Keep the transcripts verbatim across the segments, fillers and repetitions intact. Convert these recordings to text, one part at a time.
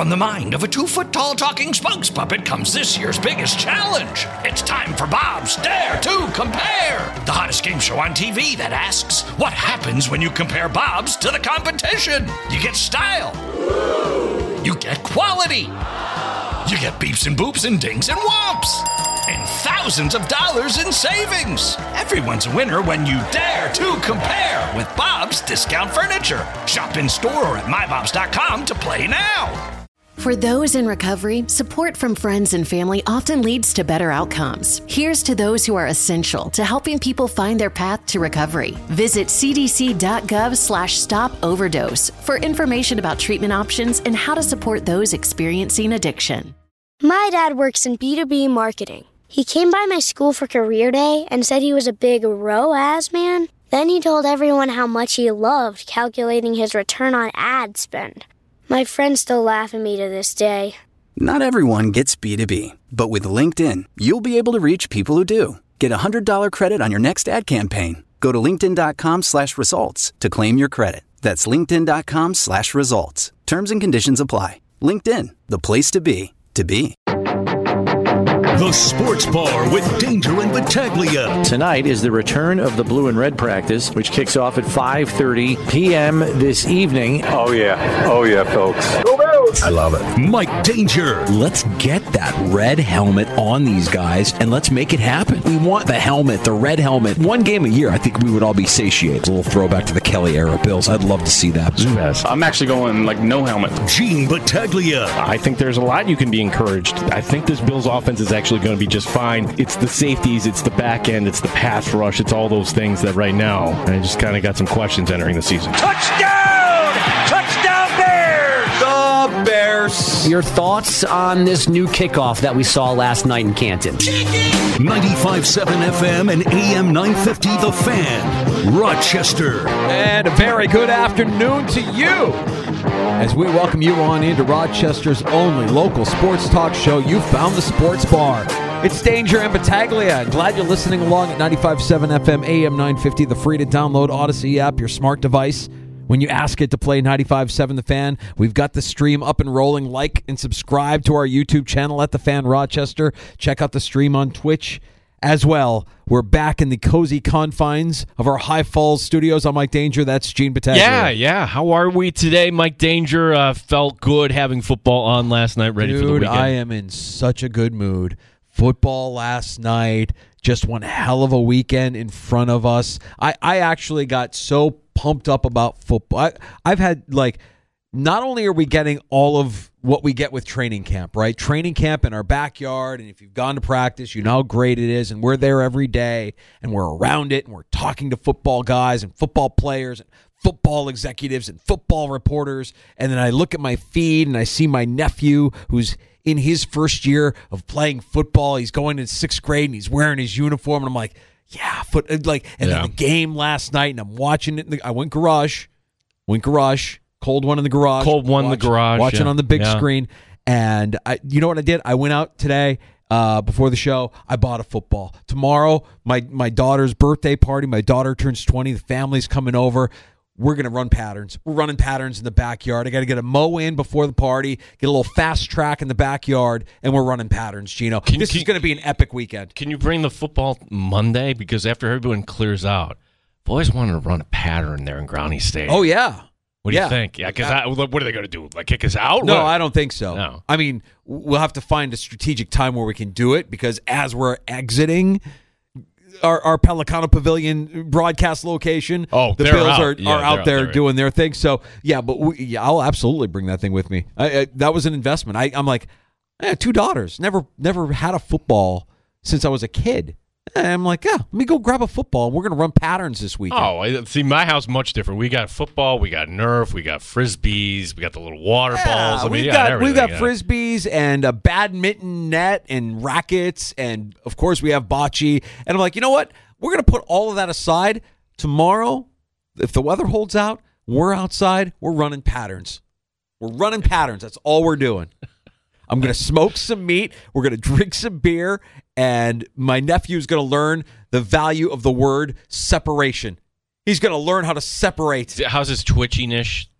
from the mind of a two-foot-tall talking spokes puppet comes this year's biggest challenge. It's time for Bob's Dare to Compare, the hottest game show on T V that asks, what happens when you compare Bobs to the competition? You get style. You get quality. You get beeps and boops and dings and whomps. And thousands of dollars in savings. Everyone's a winner when you dare to compare with Bob's Discount Furniture. Shop in store or at my bobs dot com to play now. For those in recovery, support from friends and family often leads to better outcomes. Here's to those who are essential to helping people find their path to recovery. Visit cdc.gov slash stop overdose for information about treatment options and how to support those experiencing addiction. My dad works in B two B marketing. He came by my school for career day and said he was a big R O A S man. Then he told everyone how much he loved calculating his return on ad spend. My friends still laugh at me to this day. Not everyone gets B two B, but with LinkedIn, you'll be able to reach people who do. Get a one hundred dollars credit on your next ad campaign. Go to linkedin.com slash results to claim your credit. That's linkedin.com slash results. Terms and conditions apply. LinkedIn, the place to be, to be. The Sports Bar with Danger and Battaglia. Tonight is the return of the blue and red practice, which kicks off at five thirty p.m. this evening. Oh, yeah. Oh, yeah, folks. I love it. Mike Danger. Let's get that red helmet on these guys, and let's make it happen. We want the helmet, the red helmet. One game a year, I think we would all be satiated. A little throwback to the Kelly era Bills. I'd love to see that. Yes. I'm actually going, like, no helmet. Gene Battaglia. I think there's a lot you can be encouraged. I think this Bills offense is actually going to be just fine. It's the safeties, it's the back end, it's the pass rush, it's all those things that right now, I just kind of got some questions entering the season. Touchdown! Touchdown Bears! The Bears. Your thoughts on this new kickoff that we saw last night in Canton? ninety-five point seven F M and A M nine fifty The Fan, Rochester. And a very good afternoon to you as we welcome you on into Rochester's only local sports talk show. You found the Sports Bar. It's Danger and Battaglia. Glad you're listening along at ninety-five point seven F M, A M nine fifty, the free to download Odyssey app, your smart device. When you ask it to play ninety-five point seven The Fan, we've got the stream up and rolling. Like and subscribe to our YouTube channel at The Fan Rochester. Check out the stream on Twitch as well. We're back in the cozy confines of our High Falls studios. I'm Mike Danger. That's Gene Battaglia. Yeah, yeah. How are we today? Mike Danger uh, felt good having football on last night, ready Dude, for the weekend. I am in such a good mood. Football last night, just one hell of a weekend in front of us. I, I actually got so pumped up about football. I, I've had, like, not only are we getting all of what we get with training camp, right? Training camp in our backyard, and if you've gone to practice, you know how great it is, and we're there every day, and we're around it, and we're talking to football guys and football players and football executives and football reporters, and then I look at my feed, and I see my nephew who's in his first year of playing football. He's going in sixth grade, and he's wearing his uniform, and I'm like, yeah, foot, like, and yeah. then the game last night, and I'm watching it. In the, I went garage, went garage, cold one in the garage, cold one watch, in the garage, watching yeah. on the big yeah. screen. And I, you know what I did? I went out today uh, before the show. I bought a football. Tomorrow, my my daughter's birthday party. My daughter turns twenty. The family's coming over. We're going to run patterns. We're running patterns in the backyard. I got to get a mow in before the party, get a little fast track in the backyard, and we're running patterns, Gino. Can, this can, is going to be an epic weekend. Can you bring the football Monday? Because after everyone clears out, I've always wanted to run a pattern there in Growney Stadium. Oh, yeah. What do yeah. you think? Yeah, because uh, what are they going to do? Like kick us out? No, what? I don't think so. No. I mean, we'll have to find a strategic time where we can do it, because as we're exiting our, our Pelicano Pavilion broadcast location, oh, the Bills out. are, Yeah, are out out there there, doing their thing. So, yeah, but we, yeah, I'll absolutely bring that thing with me. I, I, that was an investment. I, I'm like, I had two daughters. Never, never had a football since I was a kid. And I'm like, yeah, let me go grab a football. We're going to run patterns this weekend. Oh, I- see, my house much different. We got football, we got Nerf, we got Frisbees, we got the little water Yeah, balls. I mean, we've yeah, got everything, we've got yeah. frisbees and a badminton net and rackets, and of course we have bocce. And I'm like, you know what? We're going to put all of that aside. Tomorrow, if the weather holds out, we're outside. We're running patterns. We're running patterns. That's all we're doing. I'm going to smoke some meat. We're going to drink some beer. And my nephew's going to learn the value of the word separation. He's going to learn how to separate. How's his twitchiness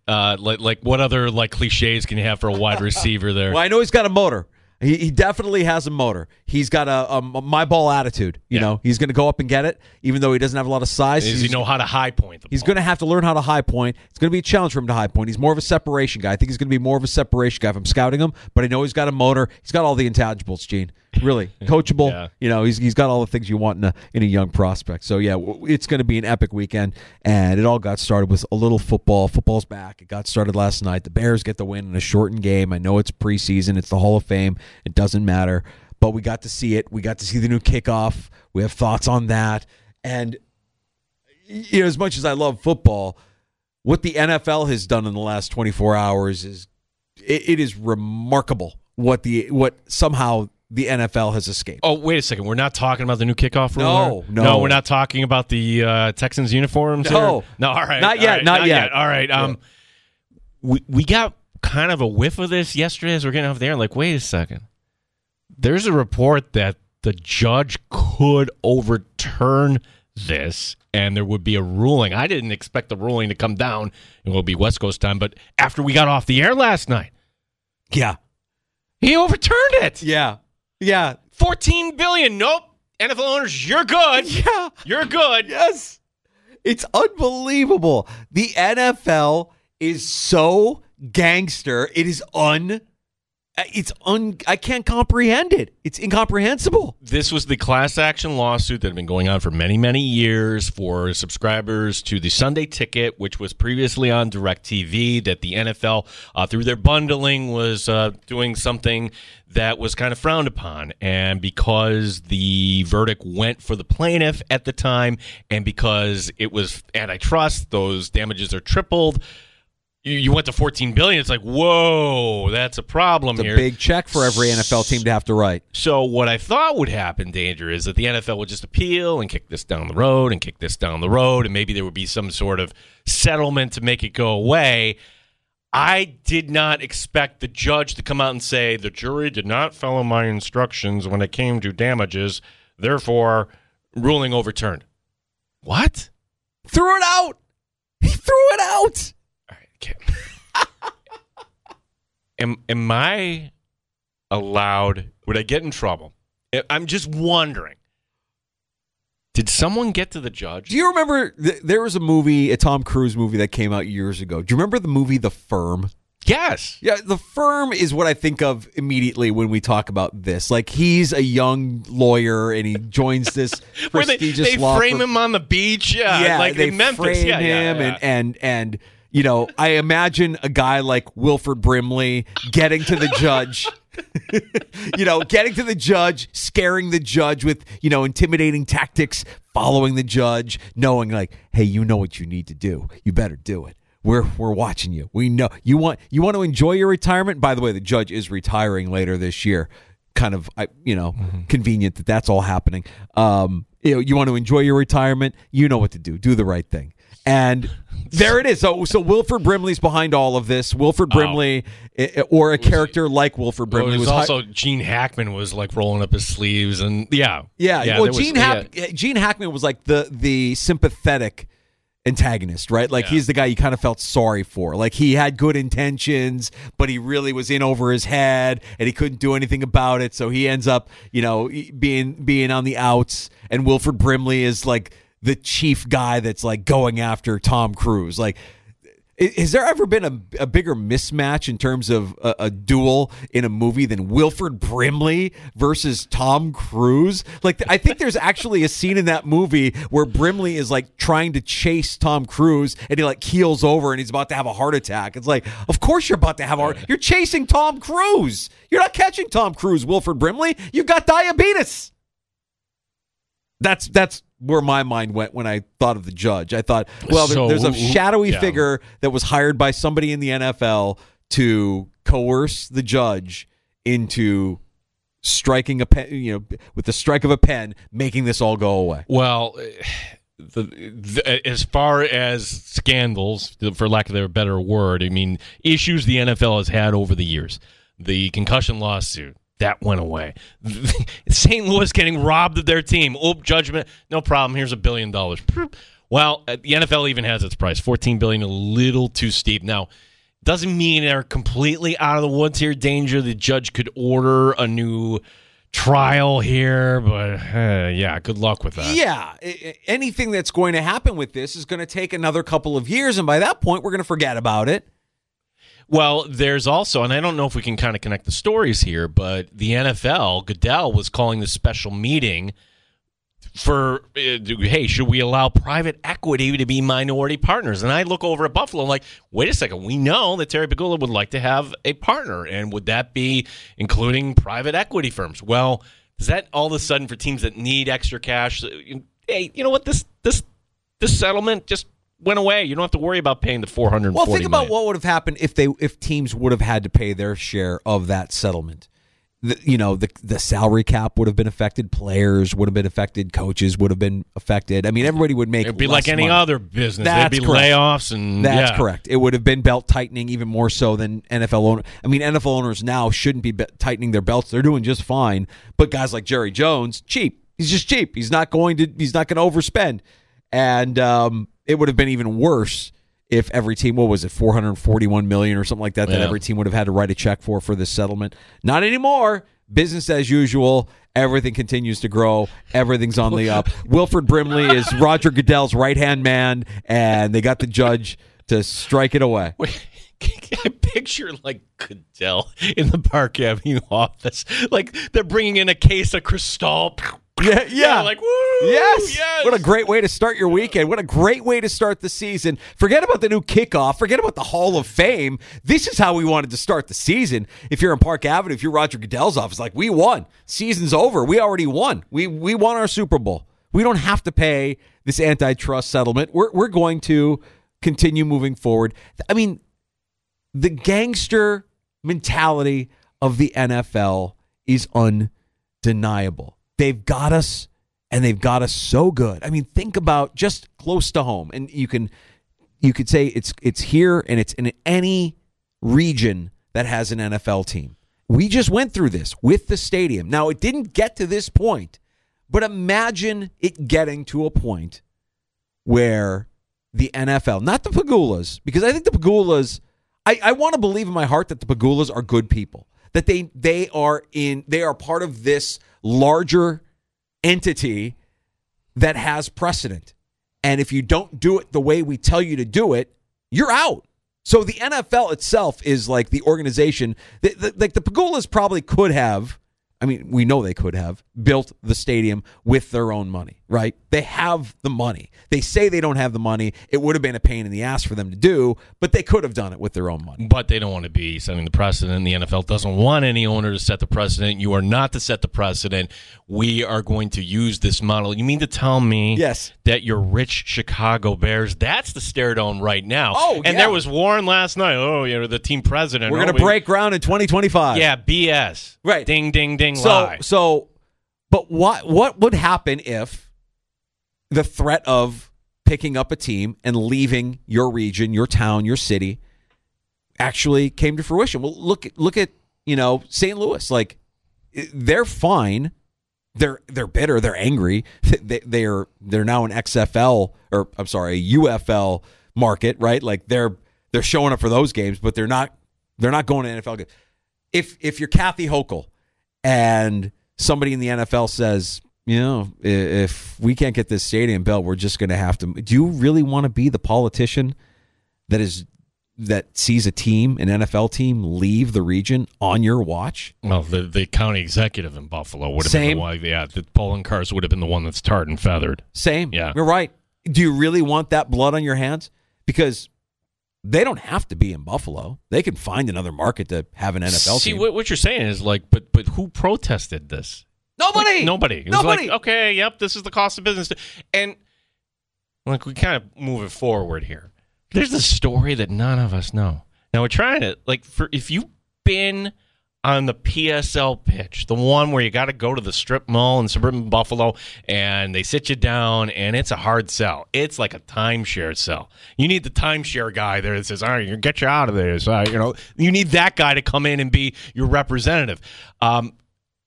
Uh, like, like what other like cliches can you have for a wide receiver there? Well, I know he's got a motor. He, he definitely has a motor. He's got a, a, a my ball attitude. You yeah. know, he's going to go up and get it, even though he doesn't have a lot of size. Does he know how to high point the He's ball? going to have to learn how to high point. It's going to be a challenge for him to high point. He's more of a separation guy. I think he's going to be more of a separation guy if I'm scouting him, but I know he's got a motor. He's got all the intangibles, Gene. Really. Coachable. yeah. You know, he's he's got all the things you want in a, in a young prospect. So, yeah, it's going to be an epic weekend, and it all got started with a little football. Football's back. It got started last night. The Bears get the win in a shortened game. I know it's preseason. It's the Hall of Fame. It doesn't matter. But we got to see it. We got to see the new kickoff. We have thoughts on that. And you know, as much as I love football, what the N F L has done in the last twenty-four hours is it, it is remarkable what the what somehow the N F L has escaped. Oh, wait a second. We're not talking about the new kickoff rule? No, no. No, we're not talking about the uh, Texans uniforms? No. Here? No, all right. Not yet, right, not, not yet. yet. All right. Um, yeah. we, we got kind of a whiff of this yesterday as we're getting off the air. Like, wait a second. There's a report that the judge could overturn this and there would be a ruling. I didn't expect the ruling to come down. It will be West Coast time, but after we got off the air last night. Yeah. He overturned it. Yeah. Yeah. fourteen billion dollars. Nope. N F L owners, you're good. Yeah. You're good. Yes. It's unbelievable. The N F L is so gangster. It is un It's un. I can't comprehend it. It's incomprehensible. This was the class action lawsuit that had been going on for many, many years for subscribers to the Sunday Ticket, which was previously on DirecTV, that the N F L, uh, through their bundling, was uh, doing something that was kind of frowned upon. And because the verdict went for the plaintiff at the time, and because it was antitrust, those damages are tripled. You, you went to fourteen billion dollars. It's like, whoa, that's a problem it's here. It's a big check for every N F L team to have to write. So what I thought would happen, Danger, is that the N F L would just appeal and kick this down the road and kick this down the road, and maybe there would be some sort of settlement to make it go away. I did not expect the judge to come out and say, the jury did not follow my instructions when it came to damages, therefore, ruling overturned. What? Threw it out. He threw it out. am am I allowed? Would I get in trouble? I'm just wondering. Did someone get to the judge? Do you remember th- there was a movie, a Tom Cruise movie that came out years ago? Do you remember the movie The Firm? Yes. Yeah, The Firm is what I think of immediately when we talk about this. Like, he's a young lawyer and he joins this prestigious they, they law frame firm. him on the beach. Yeah, yeah like they in Memphis. frame yeah, him yeah, yeah. and and and. You know, I imagine a guy like Wilford Brimley getting to the judge, you know, getting to the judge, scaring the judge with, you know, intimidating tactics, following the judge, knowing like, hey, you know what you need to do. You better do it. We're we're watching you. We know you want you want to enjoy your retirement. By the way, the judge is retiring later this year. Kind of, you know, mm-hmm. convenient that that's all happening. Um, you know, you want to enjoy your retirement. You know what to do. Do the right thing. And there it is. So, so Wilford Brimley's behind all of this. Wilford Brimley, oh. or a character like Wilford Brimley, well, it was, was also hi- Gene Hackman was like rolling up his sleeves, and yeah, yeah. yeah well, Gene, was, Hack- yeah. Gene Hackman was like the the sympathetic antagonist, right? Like yeah. he's the guy you kind of felt sorry for. Like he had good intentions, but he really was in over his head, and he couldn't do anything about it. So he ends up, you know, being being on the outs. And Wilford Brimley is like the chief guy that's like going after Tom Cruise. Like, has there ever been a, a bigger mismatch in terms of a, a duel in a movie than Wilford Brimley versus Tom Cruise? Like, I think there's actually a scene in that movie where Brimley is like trying to chase Tom Cruise and he like keels over and he's about to have a heart attack. It's like, of course you're about to have a heart. You're chasing Tom Cruise. You're not catching Tom Cruise, Wilford Brimley. You've got diabetes. That's that's where my mind went when I thought of the judge. I thought, well, so, there's a shadowy yeah. figure that was hired by somebody in the N F L to coerce the judge into striking a pen, you know, with the strike of a pen, making this all go away. Well, the, the, as far as scandals, for lack of a better word, I mean, issues the N F L has had over the years, the concussion lawsuit, that went away. Saint Louis getting robbed of their team. Oop, judgment. No problem. Here's a billion dollars. Well, the N F L even has its price. fourteen billion dollars, a little too steep. Now, doesn't mean they're completely out of the woods here. Danger, the judge could order a new trial here, but uh, yeah, good luck with that. Yeah, anything that's going to happen with this is going to take another couple of years, and by that point, we're going to forget about it. Well, there's also, and I don't know if we can kind of connect the stories here, but the N F L, Goodell was calling this special meeting for, uh, hey, should we allow private equity to be minority partners? And I look over at Buffalo, I'm like, wait a second, we know that Terry Pegula would like to have a partner, and would that be including private equity firms? Well, is that all of a sudden for teams that need extra cash? Hey, you know what, this this this settlement just went away. You don't have to worry about paying the four hundred forty Well, think about million. what would have happened if they if teams would have had to pay their share of that settlement. The, you know, the the salary cap would have been affected. Players would have been affected. Coaches would have been affected. I mean, everybody would make. It'd be less like any money. other business. That's There'd be correct. layoffs and That's yeah. correct. It would have been belt tightening even more so than N F L owners. I mean, N F L owners now shouldn't be be- tightening their belts. They're doing just fine. But guys like Jerry Jones, cheap. He's just cheap. He's not going to. He's not going to overspend. And um, it would have been even worse if every team, what was it, four hundred forty-one million dollars or something like that, that Yeah. every team would have had to write a check for for this settlement. Not anymore. Business as usual. Everything continues to grow. Everything's on the up. Wilford Brimley is Roger Goodell's right-hand man, and they got the judge to strike it away. Wait, I picture like Goodell in the Park Avenue office. Like they're bringing in a case of Cristal. Yeah, yeah. like, woo! Yes. yes. What a great way to start your weekend. What a great way to start the season. Forget about the new kickoff. Forget about the Hall of Fame. This is how we wanted to start the season. If you're in Park Avenue, if you're Roger Goodell's office, like, we won. Season's over. We already won. We we won our Super Bowl. We don't have to pay this antitrust settlement. We're we're going to continue moving forward. I mean, the gangster mentality of the N F L is undeniable. They've got us, and they've got us so good. I mean, think about just close to home, and you can you could say it's it's here, and it's in any region that has an N F L team. We just went through this with the stadium. Now, it didn't get to this point, but imagine it getting to a point where the N F L, not the Pegulas, because I think the Pegulas, I, I want to believe in my heart that the Pegulas are good people, that they they are in they are part of this larger entity that has precedent. And if you don't do it the way we tell you to do it, you're out. So the N F L itself is like the organization that, that, like the Pegulas probably could have, I mean, we know they could have built the stadium with their own money, right? They have the money. They say they don't have the money. It would have been a pain in the ass for them to do, but they could have done it with their own money. But they don't want to be setting the precedent. The N F L doesn't want any owner to set the precedent. You are not to set the precedent. We are going to use this model. You mean to tell me yes. that your rich Chicago Bears, that's the stare down right now. Oh, and yeah. there was Warren last night. Oh, you know, the team president. We're oh, going to we, break ground in twenty twenty-five. Yeah, B S. Right. Ding, ding, ding, So, lie. so, but what what would happen if the threat of picking up a team and leaving your region, your town, your city actually came to fruition? Well, look look at, you know, Saint Louis. Like, they're fine. They're they're bitter. They're angry. They they're they're now an X F L or I'm sorry, a U F L market, right? Like they're they're showing up for those games, but they're not they're not going to N F L games. If if you're Kathy Hochul and somebody in the N F L says, you know, if we can't get this stadium built, we're just going to have to. Do you really want to be the politician that is that sees a team, an N F L team, leave the region on your watch? Well, the, the county executive in Buffalo would have Same. been the one. Yeah, the polling cars would have been the one that's tarred and feathered. Same. Yeah. You're right. Do you really want that blood on your hands? Because they don't have to be in Buffalo. They can find another market to have an N F L See, team. what, what you're saying is like, but but who protested this? Nobody. Like, nobody. It was Nobody. like, okay, yep, this is the cost of business. And like we kind of move it forward here. There's a story that none of us know. Now we're trying to, like, for if you've been on the P S L pitch, the one where you got to go to the strip mall in suburban Buffalo and they sit you down and it's a hard sell. It's like a timeshare sell. You need the timeshare guy there that says, all right, get you out of this. Uh, you know, you need that guy to come in and be your representative. Um,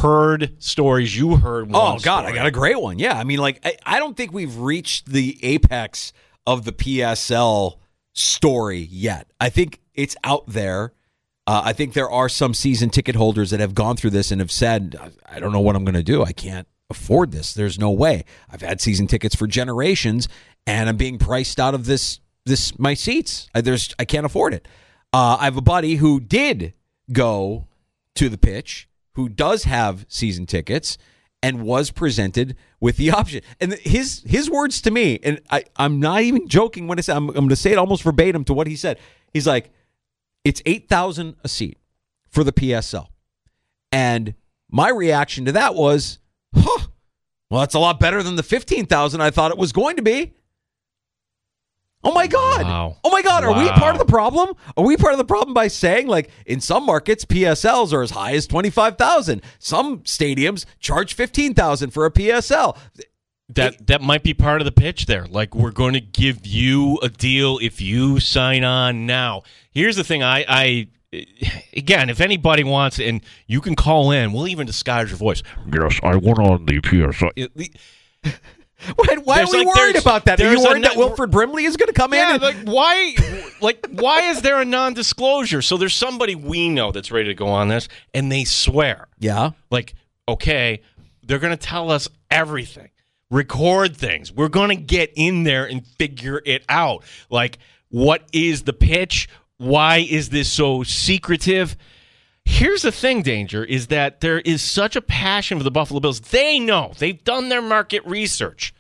heard stories. You heard one Oh, God, story. I got a great one. Yeah, I mean, like, I, I don't think we've reached the apex of the P S L story yet. I think it's out there. Uh, I think there are some season ticket holders that have gone through this and have said, I don't know what I'm going to do. I can't afford this. There's no way. I've had season tickets for generations, and I'm being priced out of this this my seats. I, there's I can't afford it. Uh, I have a buddy who did go to the pitch, who does have season tickets, and was presented with the option. And his his words to me, and I, I'm not even joking when I say, I'm, I'm going to say it almost verbatim to what he said. He's like, it's eight thousand dollars a seat for the P S L. And my reaction to that was, huh, well, that's a lot better than the fifteen thousand dollars I thought it was going to be. Oh, my God. Wow. Oh, my God. Are Wow. we part of the problem? Are we part of the problem by saying, like, in some markets, P S Ls are as high as twenty-five thousand dollars. Some stadiums charge fifteen thousand dollars for a P S L. That that might be part of the pitch there. Like, we're going to give you a deal if you sign on now. Here's the thing. I, I again, if anybody wants, and you can call in, we'll even disguise your voice. Yes, I went on the P S L. Why, why are There's we like- worried there's- about that? Are you there's a worried that net- Wilford Brimley is going to come Yeah, in? like why? Like why is there a non-disclosure? So there's somebody we know that's ready to go on this, and they swear. Yeah. Like, okay, they're going to tell us everything. Record things. We're going to get in there and figure it out. Like, what is the pitch? Why is this so secretive? Here's the thing, Danger, is that there is such a passion for the Buffalo Bills. They know. They've done their market research.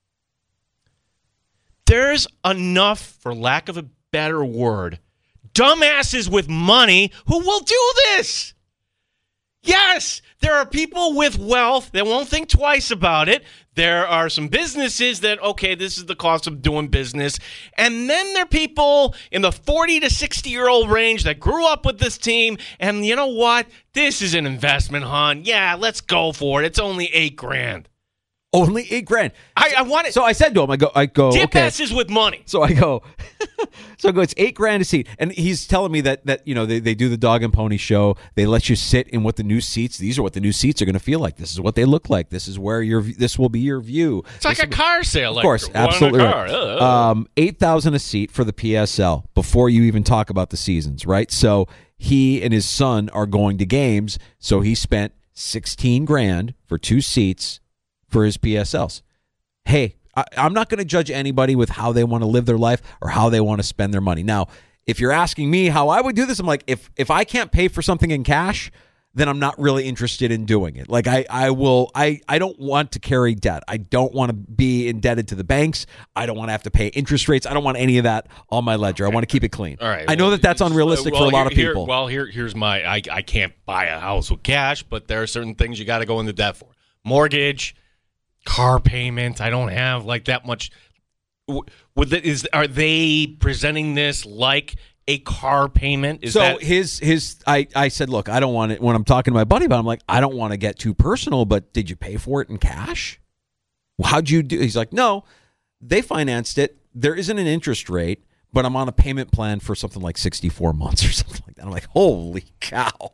There's enough, for lack of a better word, dumbasses with money who will do this. Yes, there are people with wealth that won't think twice about it. There are some businesses that, okay, this is the cost of doing business. And then there are people in the forty to sixty-year-old range that grew up with this team. And you know what? This is an investment, hon. Yeah, let's go for it. It's only eight grand. Only eight grand. I, I want it. So I said to him, I go, I go, Dip okay. asses with money. So I go, so I go, it's eight grand a seat. And he's telling me that, that you know, they, they do the dog and pony show. They let you sit in what the new seats, these are what the new seats are going to feel like. This is what they look like. This is where your, this will be your view. It's like this a car sale. Of like course, one absolutely car. right. Ugh. Um, eight thousand a seat for the P S L before you even talk about the seasons, right? So he and his son are going to games. So he spent sixteen grand for two seats for his P S Ls. Hey, I, I'm not going to judge anybody with how they want to live their life or how they want to spend their money. Now, if you're asking me how I would do this, I'm like, if if I can't pay for something in cash, then I'm not really interested in doing it. Like I, I will, I, I don't want to carry debt. I don't want to be indebted to the banks. I don't want to have to pay interest rates. I don't want any of that on my ledger. I want to keep it clean. All right. I know well, that that's unrealistic well, for a lot here- of people. Here, well, here, here's my, I, I can't buy a house with cash, but there are certain things you got to go into debt for. Mortgage, car payment. I don't have like that much. Would the, is are they presenting this like a car payment? Is so that his his I, I said, look, I don't want it when I'm talking to my buddy about it, I'm like, I don't want to get too personal, but did you pay for it in cash? How'd you do? He's like, no, they financed it. There isn't an interest rate, but I'm on a payment plan for something like sixty-four months or something like that. I'm like, holy cow.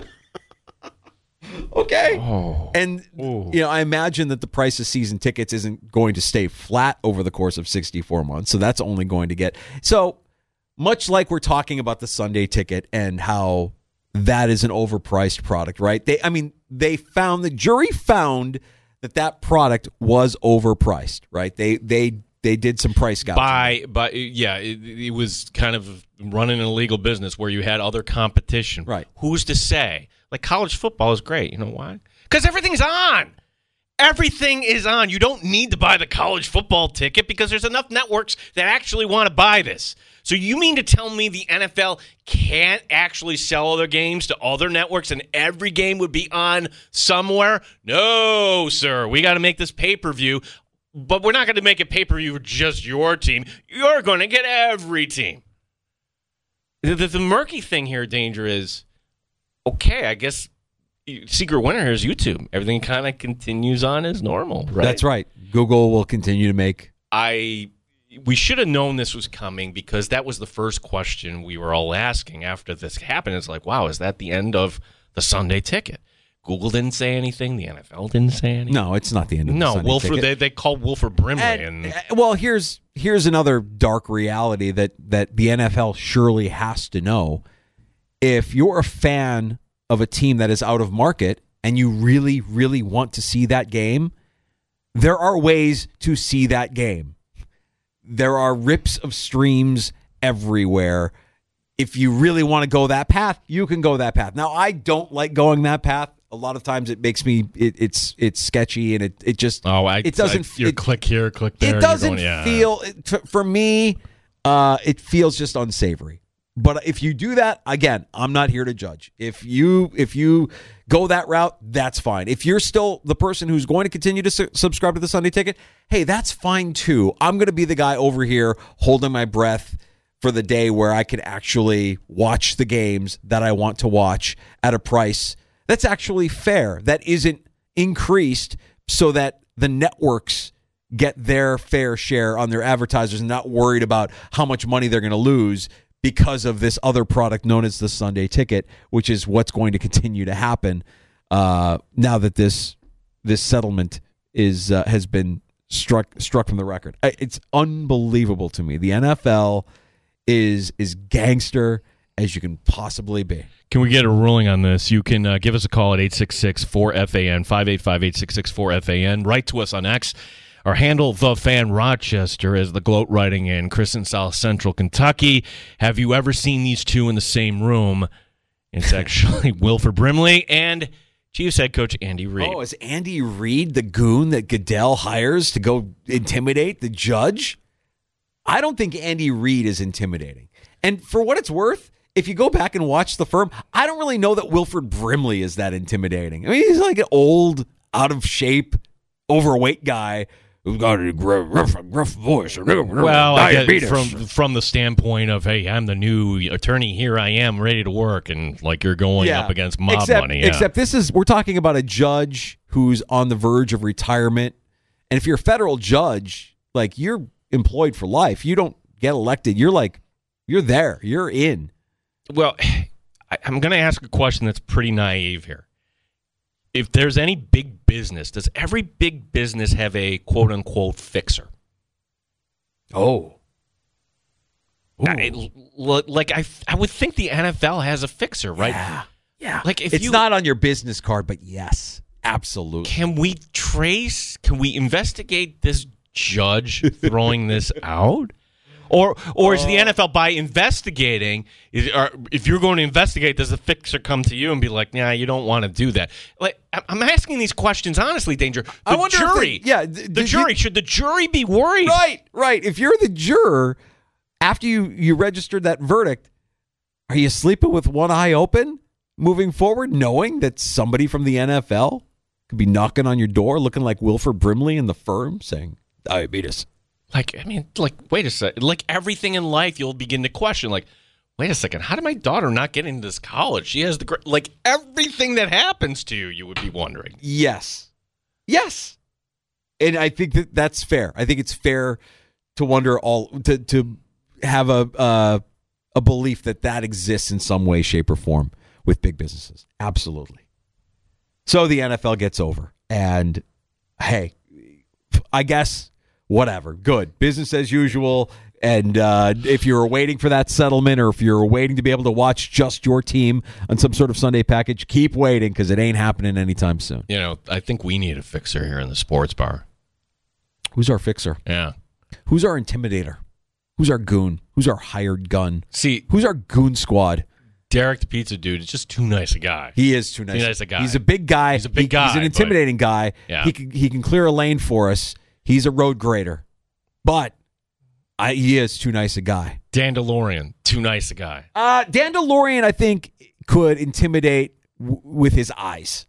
Okay. Oh. And, Ooh. you know, I imagine that the price of season tickets isn't going to stay flat over the course of sixty-four months. So that's only going to get. So much like we're talking about the Sunday ticket and how that is an overpriced product, right? They, I mean, they found, the jury found that that product was overpriced, right? They, they, they did some price gouging. by by yeah? It, it was kind of running an illegal business where you had other competition. Right. Who's to say? Like college football is great. You know why? Because everything's on. Everything is on. You don't need to buy the college football ticket because there's enough networks that actually want to buy this. So you mean to tell me the N F L can't actually sell other games to other networks and every game would be on somewhere? No, sir. We got to make this pay-per-view, but we're not going to make it pay-per-view for just your team. You're going to get every team. The, the, the murky thing here, Danger, is, okay, I guess secret winner here is YouTube. Everything kind of continues on as normal, right? That's right. Google will continue to make. I we should have known this was coming because that was the first question we were all asking after this happened. It's like, wow, is that the end of the Sunday ticket? Google didn't say anything. The N F L didn't say anything. No, it's not the end of the No, Sunday Wilford. Ticket. They they called Wilford Brimley, And, and, uh, well, here's here's another dark reality that that the N F L surely has to know. If you're a fan of a team that is out of market and you really, really want to see that game, there are ways to see that game. There are rips of streams everywhere. If you really want to go that path, you can go that path. Now, I don't like going that path. A lot of times it makes me, it, it's it's sketchy and it, it just, oh, I, it doesn't, I, you it, click here, click there. it doesn't going, yeah. feel, for me, uh, it feels just unsavory. But if you do that, again, I'm not here to judge. If you if you go that route, that's fine. If you're still the person who's going to continue to su- subscribe to the Sunday Ticket, hey, that's fine too. I'm going to be the guy over here holding my breath for the day where I can actually watch the games that I want to watch at a price that's actually fair, that isn't increased so that the networks get their fair share on their advertisers and not worried about how much money they're going to lose because of this other product known as the Sunday Ticket, which is what's going to continue to happen uh, now that this this settlement is uh, has been struck struck from the record. It's unbelievable to me. The N F L is is gangster as you can possibly be. Can we get a ruling on this? You can uh, give us a call at eight six six, four F A N, five eight five, eight six six, four F A N. Write to us on X. Our handle, The Fan Rochester, is the gloat writing in Chris in South Central Kentucky. Have you ever seen these two in the same room? It's actually Wilford Brimley and Chiefs head coach Andy Reid. Oh, is Andy Reid the goon that Goodell hires to go intimidate the judge? I don't think Andy Reid is intimidating. And for what it's worth, if you go back and watch The Firm, I don't really know that Wilford Brimley is that intimidating. I mean, he's like an old, out of shape, overweight guy who's got a gruff, gruff voice. Well, I get from from the standpoint of, hey, I'm the new attorney. Here I am, ready to work, and like you're going Yeah. up against mob except, money. Yeah. Except this is, we're talking about a judge who's on the verge of retirement. And if you're a federal judge, like you're employed for life. You don't get elected. You're like, you're there. You're in. Well, I, I'm going to ask a question that's pretty naive here. If there's any big business, does every big business have a quote-unquote fixer? Oh. I, like, I, I would think the N F L has a fixer, right? Yeah. Yeah. Like if it's you, not on your business card, but yes, absolutely. Can we trace, can we investigate this judge throwing this out? Or or is the N F L, by investigating, is, or if you're going to investigate, does the fixer come to you and be like, nah, you don't want to do that? Like, I'm asking these questions honestly, Danger. The I wonder jury, if they, yeah, the did jury, you, should the jury be worried? Right, right. If you're the juror, after you, you registered that verdict, are you sleeping with one eye open moving forward, knowing that somebody from the N F L could be knocking on your door looking like Wilford Brimley in The Firm saying, diabetes? Like, I mean, like, wait a second. Like, everything in life, you'll begin to question, like, wait a second, how did my daughter not get into this college? She has the great, like, everything that happens to you, you would be wondering. Yes. Yes. And I think that that's fair. I think it's fair to wonder all, to, to have a, uh, a belief that that exists in some way, shape, or form with big businesses. Absolutely. So the N F L gets over. And, hey, I guess... whatever. Good. Business as usual. And uh, if you're waiting for that settlement or if you're waiting to be able to watch just your team on some sort of Sunday package, keep waiting because it ain't happening anytime soon. You know, I think we need a fixer here in the sports bar. Who's our fixer? Yeah. Who's our intimidator? Who's our goon? Who's our hired gun? See, who's our goon squad? Derek the pizza dude is just too nice a guy. He is too nice. Too nice a guy. He's a big guy. He's a big he, guy. He's an intimidating but, guy. Yeah. He can, he can clear a lane for us. He's a road grader. But I, he is too nice a guy. Dandalorian, too nice a guy. Uh, Dandalorian, I think, could intimidate w- with his eyes.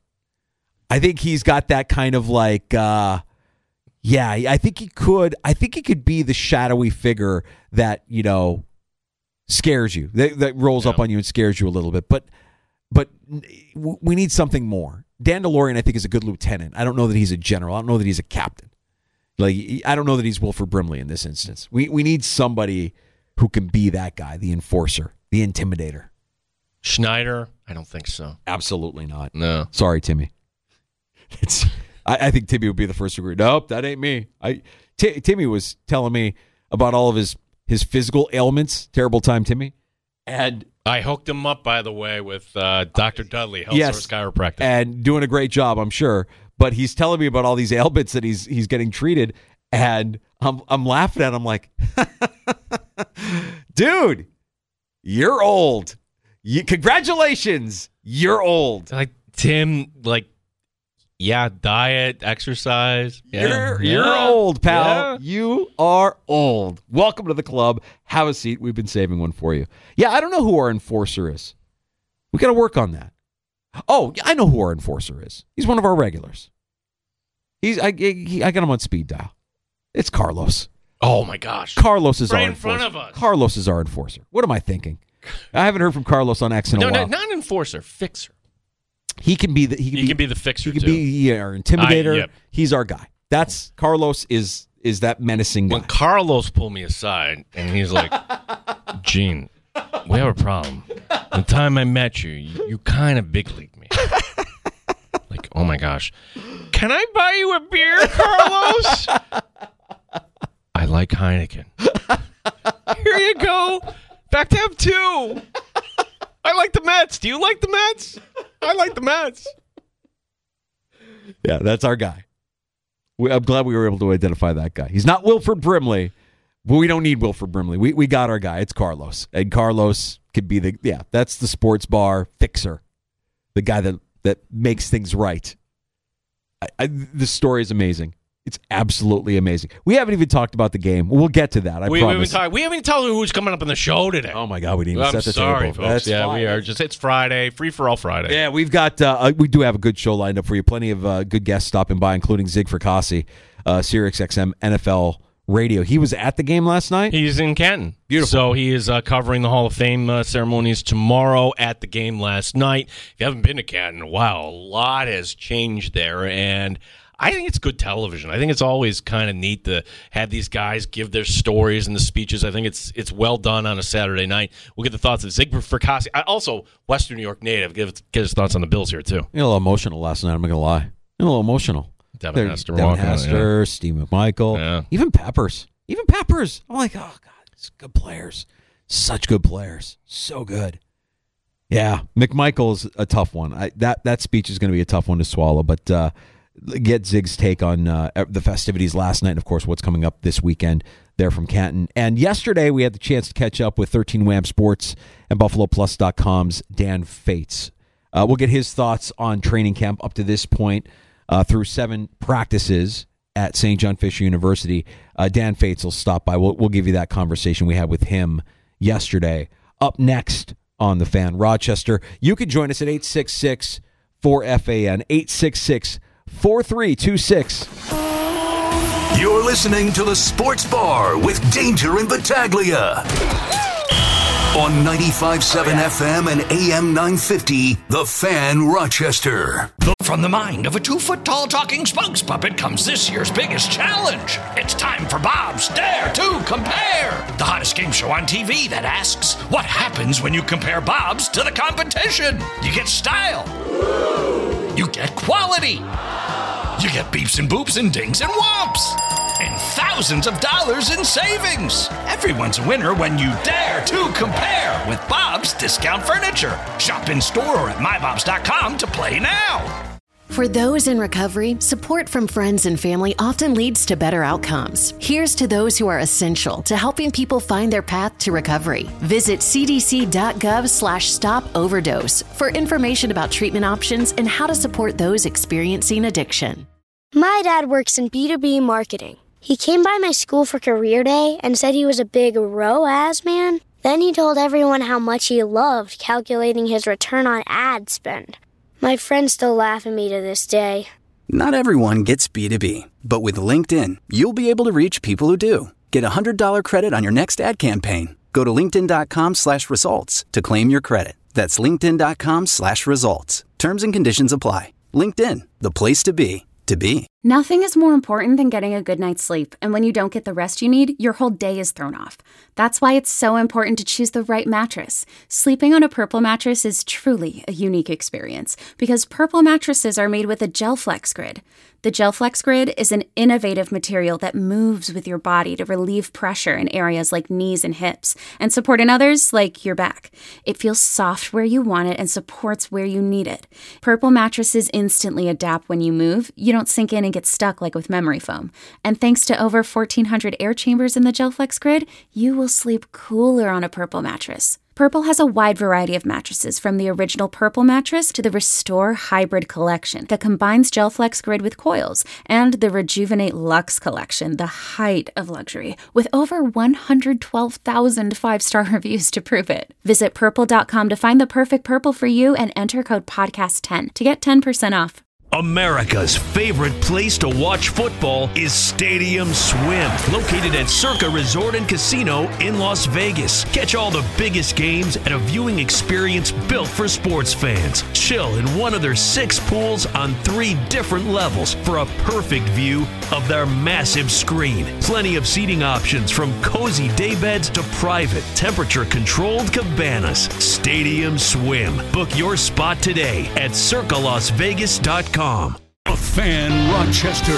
I think he's got that kind of like, uh, yeah, I think he could. I think he could be the shadowy figure that, you know, scares you, that, that rolls yeah. up on you and scares you a little bit. But, but we need something more. Dandalorian, I think, is a good lieutenant. I don't know that he's a general. I don't know that he's a captain. Like, I don't know that he's Wilford Brimley in this instance. We we need somebody who can be that guy, the enforcer, the intimidator. Schneider? I don't think so. Absolutely not. No. Sorry, Timmy. It's. I, I think Timmy would be the first to agree. Nope, that ain't me. I T- Timmy was telling me about all of his, his physical ailments. Terrible time, Timmy. And I hooked him up, by the way, with uh, Doctor Dudley, Health yes, Source Chiropractic. And doing a great job, I'm sure. But he's telling me about all these ailments that he's he's getting treated, and I'm I'm laughing at him like, dude, you're old. You, congratulations, you're old. Like Tim, like, yeah, diet, exercise. Yeah. You're yeah. you're old, pal. Yeah. You are old. Welcome to the club. Have a seat. We've been saving one for you. Yeah, I don't know who our enforcer is. We got to work on that. Oh, I know who our enforcer is. He's one of our regulars. He's I he, I got him on speed dial. It's Carlos. Oh my gosh. Carlos is right our in enforcer. front of us. Carlos is our enforcer. What am I thinking? I haven't heard from Carlos on X in no, a while. No, not an enforcer, fixer. He can be the he can, he be, can be the fixer. He can too. be yeah, our intimidator. I, yep. He's our guy. That's Carlos is is that menacing guy. When Carlos pulled me aside and he's like, Gene, we have a problem. The time I met you, you, you kind of big leagued me. Like, oh my gosh. Can I buy you a beer, Carlos? I like Heineken. Here you go. Back to have two. I like the Mets. Do you like the Mets? I like the Mets. Yeah, that's our guy. We, I'm glad we were able to identify that guy. He's not Wilford Brimley, but we don't need Wilford Brimley. We we got our guy. It's Carlos. And Carlos could be the, yeah, that's the sports bar fixer. The guy that, that makes things right. I, I, this story is amazing. It's absolutely amazing. We haven't even talked about the game. We'll get to that. I we, promise. We haven't, we haven't told you who's coming up on the show today. Oh my God, we didn't even I'm set the sorry, table. folks. That's yeah, fine. we are just. It's Friday, free for all Friday. Yeah, we've got. Uh, we do have a good show lined up for you. Plenty of uh, good guests stopping by, including Zig Fracassi, uh, Sirius X M N F L Radio. He was at the game last night. He's in Canton. Beautiful. So he is uh, covering the Hall of Fame uh, ceremonies tomorrow. At the game last night. If you haven't been to Canton, wow, a lot has changed there, and I think it's good television. I think it's always kind of neat to have these guys give their stories and the speeches. I think it's it's well done on a Saturday night. We'll get the thoughts of Zig Fracassi. Also, Western New York native. Give get his thoughts on the Bills here, too. A little emotional last night, I'm not going to lie. A little emotional. Devin Hester Devin walking out, Hester, yeah. Steve McMichael, Yeah. even Peppers. Even Peppers. I'm like, oh, God, it's good players. Such good players. So good. Yeah, McMichael's a tough one. I, that, that speech is going to be a tough one to swallow, but uh, get Zig's take on uh, the festivities last night and, of course, what's coming up this weekend there from Canton. And yesterday we had the chance to catch up with thirteen Wham Sports and Buffalo Plus dot com's Dan Fates. Uh, we'll get his thoughts on training camp up to this point uh, through seven practices at Saint John Fisher University. Uh, Dan Fates will stop by. We'll, we'll give you that conversation we had with him yesterday. Up next on The Fan, Rochester, you can join us at eight six six four F A N, eight six six four three two six. You're listening to The Sports Bar with Danger and Battaglia on ninety-five point seven F M and A M nine fifty, The Fan, Rochester. From the mind of a two-foot-tall talking spokes puppet comes this year's biggest challenge. It's time for Bob's Dare to Compare, the hottest game show on T V that asks, what happens when you compare Bob's to the competition? You get style. You get quality. You get beeps and boops and dings and whomps. And thousands of dollars in savings. Everyone's a winner when you dare to compare with Bob's Discount Furniture. Shop in store or at my bobs dot com to play now. For those in recovery, support from friends and family often leads to better outcomes. Here's to those who are essential to helping people find their path to recovery. Visit cdc.gov slash stop overdose for information about treatment options and how to support those experiencing addiction. My dad works in B two B marketing. He came by my school for career day and said he was a big R O A S man. Then he told everyone how much he loved calculating his return on ad spend. My friends still laugh at me to this day. Not everyone gets B two B, but with LinkedIn, you'll be able to reach people who do. Get a one hundred dollars credit on your next ad campaign. Go to linkedin.com slash results to claim your credit. That's linkedin.com slash results. Terms and conditions apply. LinkedIn, the place to be, to be. Nothing is more important than getting a good night's sleep, and when you don't get the rest you need, your whole day is thrown off. That's why it's so important to choose the right mattress. Sleeping on a Purple mattress is truly a unique experience, because Purple mattresses are made with a GelFlex Grid. The GelFlex Grid is an innovative material that moves with your body to relieve pressure in areas like knees and hips, and support in others like your back. It feels soft where you want it and supports where you need it. Purple mattresses instantly adapt when you move. You don't sink in and get stuck like with memory foam. And thanks to over fourteen hundred air chambers in the GelFlex Grid, you will sleep cooler on a Purple mattress. Purple has a wide variety of mattresses, from the original Purple mattress to the Restore Hybrid collection that combines GelFlex Grid with coils, and the Rejuvenate Luxe collection, the height of luxury, with over one hundred twelve thousand five-star reviews to prove it. Visit purple dot com to find the perfect Purple for you and enter code podcast ten to get ten percent off. America's favorite place to watch football is Stadium Swim, located at Circa Resort and Casino in Las Vegas. Catch all the biggest games at a viewing experience built for sports fans. Chill in one of their six pools on three different levels for a perfect view of their massive screen. Plenty of seating options, from cozy daybeds to private, temperature-controlled cabanas. Stadium Swim. Book your spot today at circa las vegas dot com. A Fan Rochester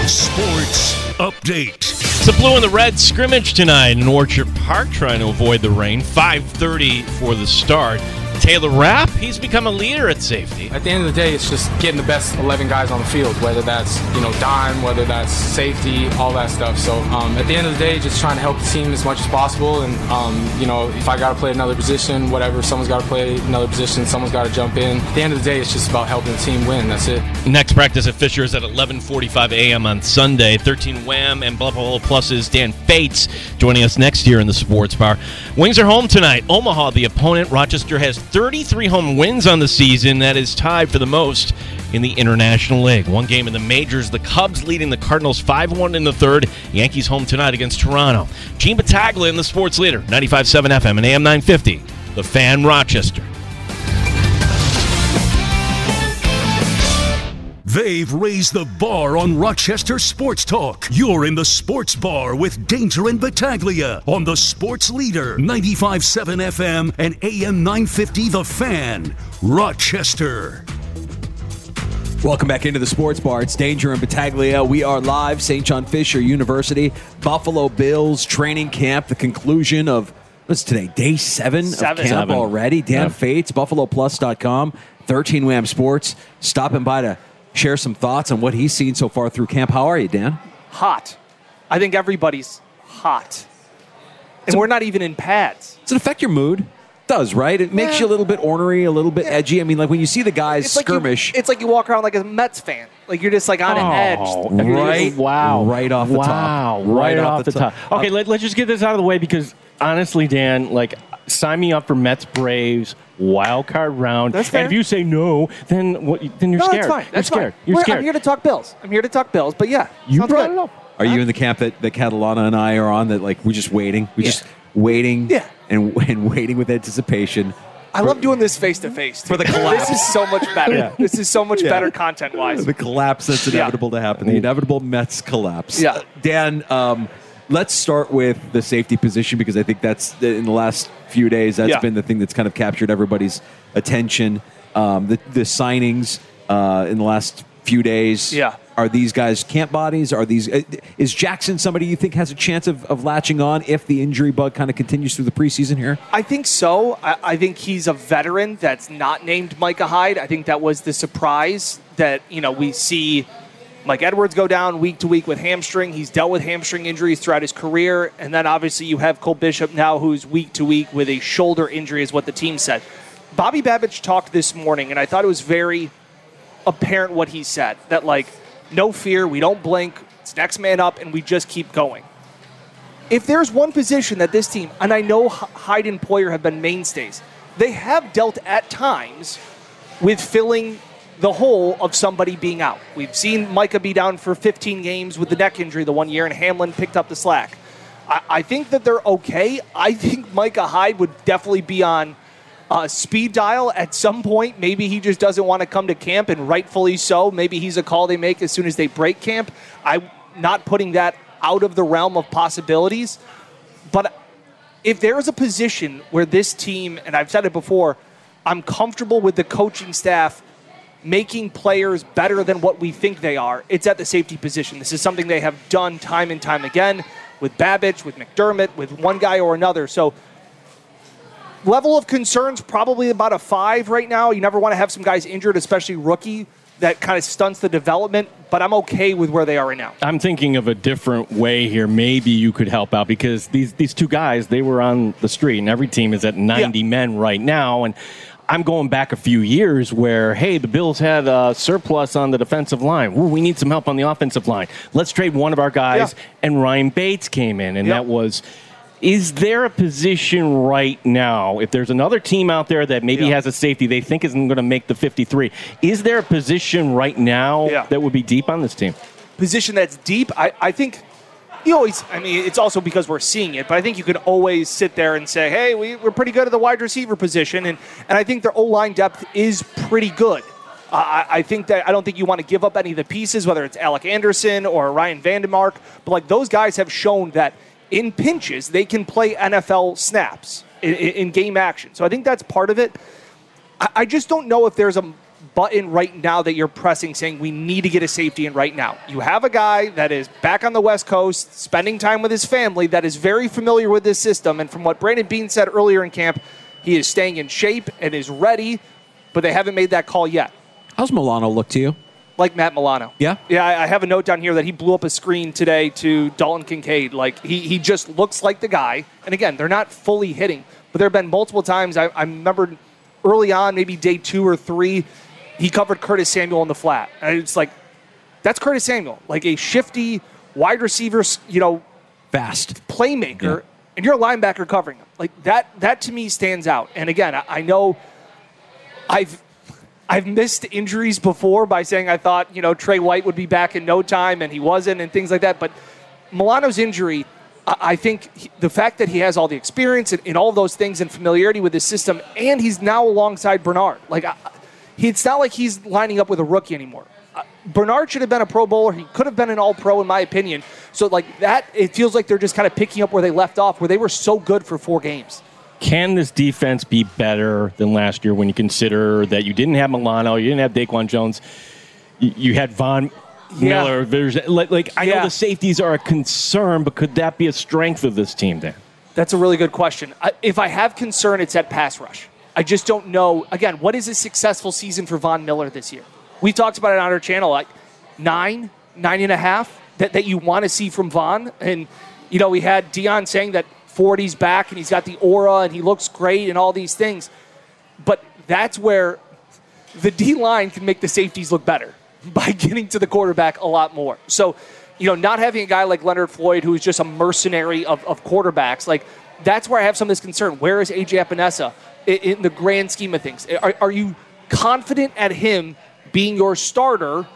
Sports Update. It's the Blue and the Red scrimmage tonight in Orchard Park, trying to avoid the rain. five thirty for the start. Taylor Rapp, he's become a leader at safety. At the end of the day, it's just getting the best eleven guys on the field, whether that's, you know, dime, whether that's safety, all that stuff. So um, at the end of the day, just trying to help the team as much as possible. And, um, you know, if I got to play another position, whatever, someone's got to play another position, someone's got to jump in. At the end of the day, it's just about helping the team win. That's it. Next practice at Fisher is at eleven forty-five a.m. on Sunday. thirteen Wham and Buffalo Plus's Dan Fates joining us next year in the Sports Bar. Wings are home tonight. Omaha, the opponent. Rochester has thirty-three home wins on the season. That is tied for the most in the International League. One game in the majors, the Cubs leading the Cardinals five one in the third. Yankees home tonight against Toronto. Gene Battaglia in the Sports Leader, ninety-five point seven F M and A M nine fifty. The Fan Rochester. They've raised the bar on Rochester Sports Talk. You're in the Sports Bar with Danger and Battaglia on the Sports Leader, ninety-five point seven F M and A M nine fifty, The Fan, Rochester. Welcome back into the Sports Bar. It's Danger and Battaglia. We are live, Saint John Fisher University, Buffalo Bills training camp, the conclusion of, what's today, day seven, seven. of camp Seven. already. Dan Yeah. Fates, buffalo plus dot com, thirteen Wham Sports, stopping by to share some thoughts on what he's seen so far through camp. How are you, Dan? Hot. I think everybody's hot. And we're not even in pads. Does it affect your mood? It does, right? It makes Yeah. you a little bit ornery, a little bit edgy. I mean, like when you see the guys It's like you- skirmish. it's like you walk around like a Mets fan. Like you're just like on an edge. You're right, just- Wow. right off the wow. top. Right, off, the top. Okay, let, let's just get this out of the way, because honestly, Dan, like, sign me up for Mets Braves wild card round. That's fair. And if you say no, then what? Then you're no, scared. that's fine. That's you're scared. fine. You're We're- scared. I'm here to talk Bills. I'm here to talk Bills. But yeah, You sounds brought good. it up. Are you in the camp that, that Catalana and I are on, that like we're just waiting? We're Yeah. just waiting Yeah. and, and waiting with anticipation. I love doing this face to face For the collapse. This is so much better. Yeah. This is so much Yeah. better content wise. The collapse that's Yeah. inevitable to happen. The inevitable Mets collapse. Yeah. Dan, um, let's start with the safety position, because I think that's, in the last few days, that's Yeah. been the thing that's kind of captured everybody's attention. Um, the, the signings uh, in the last few days. Yeah. Are these guys camp bodies? Are these uh, is Jackson somebody you think has a chance of, of latching on if the injury bug kind of continues through the preseason here? I think so. I, I think he's a veteran that's not named Micah Hyde. I think that was the surprise that, you know, we see Mike Edwards go down week to week with hamstring. He's dealt with hamstring injuries throughout his career. And then obviously you have Cole Bishop now, who's week to week with a shoulder injury, is what the team said. Bobby Babich talked this morning, and I thought it was very apparent what he said, that, like, no fear, we don't blink, it's next man up, and we just keep going. If there's one position that this team, and I know Hyde and Poyer have been mainstays, they have dealt at times with filling the hole of somebody being out. We've seen Micah be down for fifteen games with the neck injury the one year, and Hamlin picked up the slack. I, I think that they're okay. I think Micah Hyde would definitely be on uh, speed dial at some point. Maybe he just doesn't want to come to camp, and rightfully so. Maybe he's a call they make as soon as they break camp. I'm not putting that out of the realm of possibilities. But if there is a position where this team, and I've said it before, I'm comfortable with the coaching staff making players better than what we think they are, it's at the safety position. This is something they have done time and time again with Babich, with McDermott, with one guy or another. So level of concerns, probably about a five right now. You never want to have some guys injured, especially rookie. That kind of stunts the development, but I'm okay with where they are right now. I'm thinking of a different way here. Maybe you could help out because these these two guys, they were on the street, and every team is at ninety yeah. men right now. And I'm going back a few years where, hey, the Bills had a surplus on the defensive line. Ooh, we need some help on the offensive line. Let's trade one of our guys, yeah. and Ryan Bates came in, and yeah. that was... Is there a position right now, if there's another team out there that maybe yeah. has a safety they think isn't going to make the fifty-three, is there a position right now yeah. that would be deep on this team? Position that's deep? I, I think you always, I mean, it's also because we're seeing it, but I think you could always sit there and say, hey, we, we're pretty good at the wide receiver position, and, and I think their O-line depth is pretty good. Uh, I, I think that I don't think you want to give up any of the pieces, whether it's Alec Anderson or Ryan Vandermark, but like those guys have shown that in pinches, they can play N F L snaps in, in game action. So I think that's part of it. I, I just don't know if there's a button right now that you're pressing saying we need to get a safety in right now. You have a guy that is back on the West Coast, spending time with his family, that is very familiar with this system. And from what Brandon Beane said earlier in camp, he is staying in shape and is ready, but they haven't made that call yet. How's Milano look to you? Like Matt Milano. Yeah? Yeah, I have a note down here that he blew up a screen today to Dalton Kincaid. Like, he, he just looks like the guy. And again, they're not fully hitting, but there have been multiple times. I, I remember early on, maybe day two or three, he covered Curtis Samuel in the flat. And it's like, that's Curtis Samuel. Like a shifty wide receiver, you know, fast playmaker, yeah. and you're a linebacker covering him. Like, that, that to me stands out. And again, I, I know I've... I've missed injuries before by saying I thought, you know, Trey White would be back in no time, and he wasn't, and things like that. But Milano's injury, I think he, the fact that he has all the experience and, and all of those things and familiarity with his system, and he's now alongside Bernard. Like, I, it's not like he's lining up with a rookie anymore. Uh, Bernard should have been a Pro Bowler. He could have been an All-Pro, in my opinion. So, like, that, it feels like they're just kind of picking up where they left off, where they were so good for four games. Can this defense be better than last year when you consider that you didn't have Milano, you didn't have Daquan Jones, you, you had Von yeah. Miller? There's, like, like I yeah. know the safeties are a concern, but could that be a strength of this team, Dan? That's a really good question. I, if I have concern, it's at pass rush. I just don't know. Again, what is a successful season for Von Miller this year? We talked about it on our channel, like nine, nine and a half that, that you want to see from Von. And, you know, we had Dion saying that forty's back and he's got the aura and he looks great and all these things. But that's where the D-line can make the safeties look better by getting to the quarterback a lot more. So, you know, not having a guy like Leonard Floyd who is just a mercenary of, of quarterbacks, like that's where I have some of this concern. Where is A J Epinesa in, in the grand scheme of things? Are, are you confident at him being your starter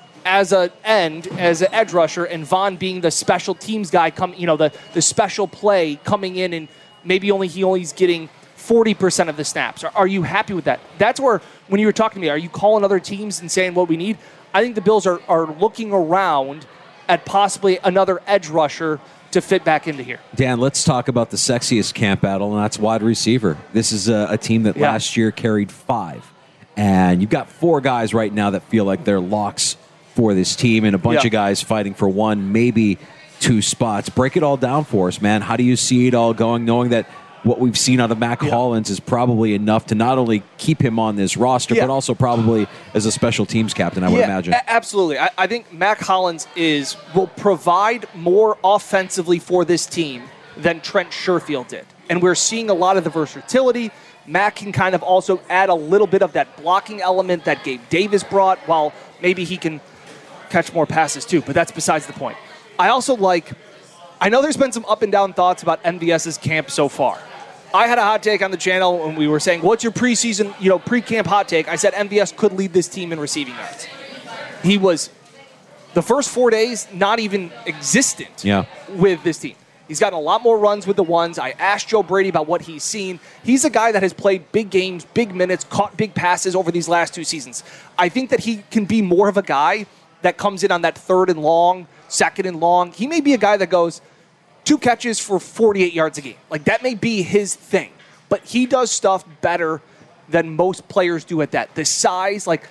as an end, as an edge rusher, and Von being the special teams guy, come, you know, the, the special play coming in, and maybe only he only is getting forty percent of the snaps? Are, are you happy with that? That's where, when you were talking to me, are you calling other teams and saying what we need? I think the Bills are, are looking around at possibly another edge rusher to fit back into here. Dan, let's talk about the sexiest camp battle, and that's wide receiver. This is a, a team that yeah. last year carried five, and you've got four guys right now that feel like they're locks for this team, and a bunch yeah. of guys fighting for one, maybe two spots. Break it all down for us, man. How do you see it all going, knowing that what we've seen out of Mac yeah. Hollins is probably enough to not only keep him on this roster, yeah. but also probably as a special teams captain, I would yeah, imagine. A- absolutely. I-, I think Mac Hollins is will provide more offensively for this team than Trent Sherfield did. And we're seeing a lot of the versatility. Mac can kind of also add a little bit of that blocking element that Gabe Davis brought, while maybe he can catch more passes too, but that's besides the point. I also like, I know there's been some up and down thoughts about MVS's camp so far. I had a hot take on the channel when we were saying, what's your preseason, you know, pre-camp hot take? I said M V S could lead this team in receiving yards. He was, the first four days, not even existent yeah. with this team. He's gotten a lot more runs with the ones. I asked Joe Brady about what he's seen. He's a guy that has played big games, big minutes, caught big passes over these last two seasons. I think that he can be more of a guy that comes in on that third and long, second and long. He may be a guy that goes two catches for forty-eight yards a game. Like, that may be his thing. But he does stuff better than most players do at that. The size, like,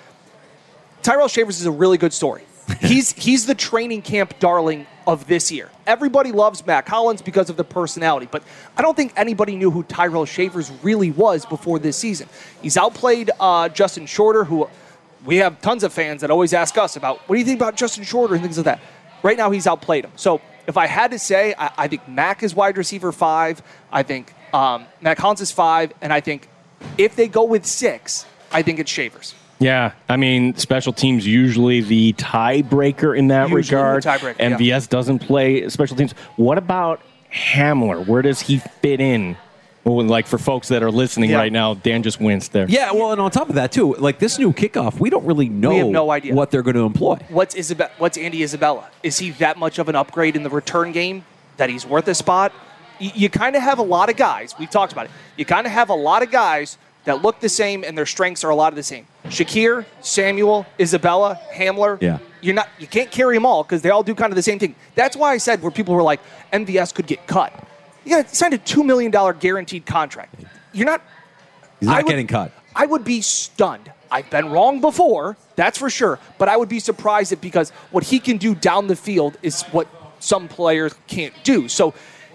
Tyrell Shavers is a really good story. he's he's the training camp darling of this year. Everybody loves Matt Collins because of the personality, but I don't think anybody knew who Tyrell Shavers really was before this season. He's outplayed uh, Justin Shorter, who we have tons of fans that always ask us about, what do you think about Justin Shorter and things like that. Right now, he's outplayed him. So if I had to say, I, I think Mac is wide receiver five. I think um, Matt Collins is five, and I think if they go with six, I think it's Shavers. Yeah, I mean, special teams usually the tiebreaker in that Usually regard. the tiebreaker, M V S yeah. doesn't play special teams. What about Hamler? Where does he fit in? Well, like for folks that are listening Yeah. right now, Dan just winced there. Yeah, well, and on top of that, too, like this new kickoff, we don't really know We have no idea. what they're going to employ. What's Isabe- What's Andy Isabella? Is he that much of an upgrade in the return game that he's worth a spot? Y- you kind of have a lot of guys. We've talked about it. You kind of have a lot of guys that look the same and their strengths are a lot of the same. Shakir, Samuel, Isabella, Hamler. Yeah. You're not. You can't carry them all because they all do kind of the same thing. That's why I said where people were like, M V S could get cut. You got to sign a two million dollars guaranteed contract. You're not. He's not I would- getting cut. I would be stunned. I've been wrong before, that's for sure, but I would be surprised if because what he can do down the field is what some players can't do. So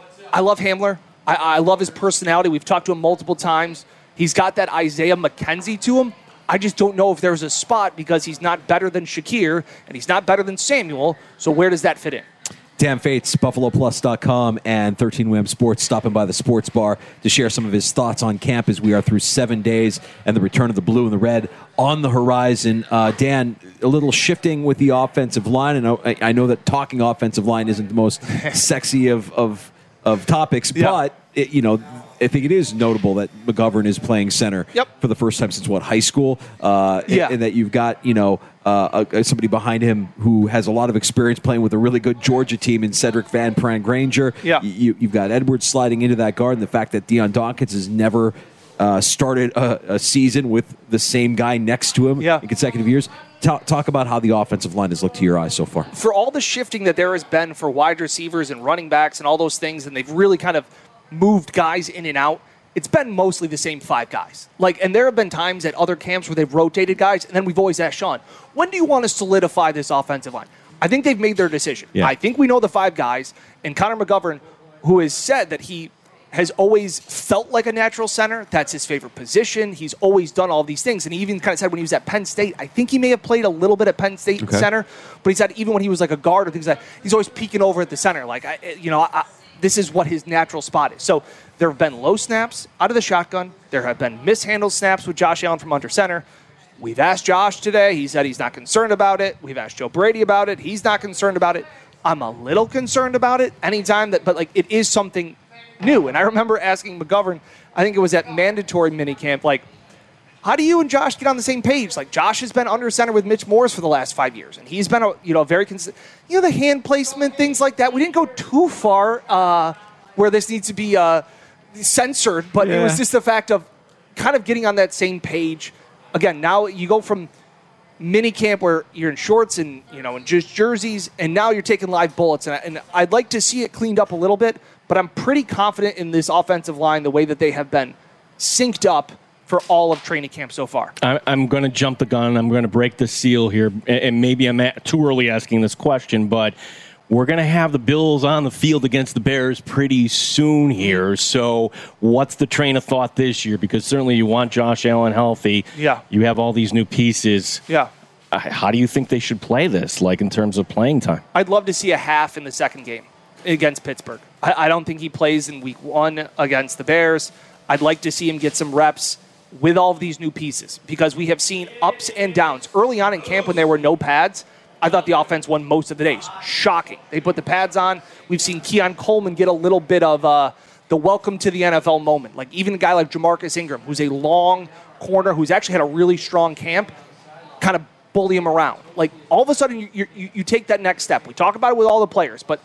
I love Hamler. I, I love his personality. We've talked to him multiple times. He's got that Isaiah McKenzie to him. I just don't know if there's a spot because he's not better than Shakir and he's not better than Samuel. So where does that fit in? Dan Fates, Buffalo Plus dot com, and thirteen W A M Sports stopping by the sports bar to share some of his thoughts on camp as we are through seven days and the return of the blue and the red on the horizon. Uh, Dan, a little shifting with the offensive line, and I, I know that talking offensive line isn't the most sexy of of, of topics, Yeah. but it, you know, I think it is notable that McGovern is playing center Yep. for the first time since what, high school, uh, Yeah. and, and that you've got you know uh, a, somebody behind him who has a lot of experience playing with a really good Georgia team in Cedric Van Pran Granger. Yeah. You, you've got Edwards sliding into that guard, and the fact that Deion Dawkins has never uh, started a, a season with the same guy next to him Yeah. in consecutive years. Talk, talk about how the offensive line has looked to your eyes so far. For all the shifting that there has been for wide receivers and running backs and all those things, and they've really kind of moved guys in and out, it's been mostly the same five guys. Like, and there have been times at other camps where they've rotated guys, and then we've always asked Sean, when do you want to solidify this offensive line? I think they've made their decision. Yeah. I think we know the five guys, and Connor McGovern, who has said that he has always felt like a natural center. That's his favorite position. He's always done all these things. And he even kind of said when he was at Penn State, I think he may have played a little bit at Penn State Okay. center, but he said even when he was like a guard or things like that, he's always peeking over at the center. Like, I, you know, I, this is what his natural spot is. So there have been low snaps out of the shotgun. There have been mishandled snaps with Josh Allen from under center. We've asked Josh today. He said he's not concerned about it. We've asked Joe Brady about it. He's not concerned about it. I'm a little concerned about it anytime that, but like it is something new. And I remember asking McGovern, I think it was at mandatory minicamp, like, how do you and Josh get on the same page? Like, Josh has been under center with Mitch Morris for the last five years, and he's been, a, you know, very consistent. You know, the hand placement, things like that. We didn't go too far uh, where this needs to be uh, censored, but Yeah. it was just the fact of kind of getting on that same page. Again, now you go from minicamp where you're in shorts and, you know, and just jerseys, and now you're taking live bullets. And, I, and I'd like to see it cleaned up a little bit, but I'm pretty confident in this offensive line, the way that they have been synced up for all of training camp so far. I, I'm going to jump the gun. I'm going to break the seal here, and- and maybe I'm at, too early asking this question, but we're going to have the Bills on the field against the Bears pretty soon here. So what's the train of thought this year? Because certainly you want Josh Allen healthy. Yeah. You have all these new pieces. Yeah. Uh, How do you think they should play this, like in terms of playing time? I'd love to see a half in the second game against Pittsburgh. I, I don't think he plays in week one against the Bears. I'd like to see him get some reps with all of these new pieces because we have seen ups and downs. Early on in camp when there were no pads, I thought the offense won most of the days. Shocking. They put the pads on. We've seen Keon Coleman get a little bit of uh, the welcome to the N F L moment. Like even a guy like Jamarcus Ingram, who's a long corner, who's actually had a really strong camp, kind of bully him around. Like all of a sudden you, you, you take that next step. We talk about it with all the players, but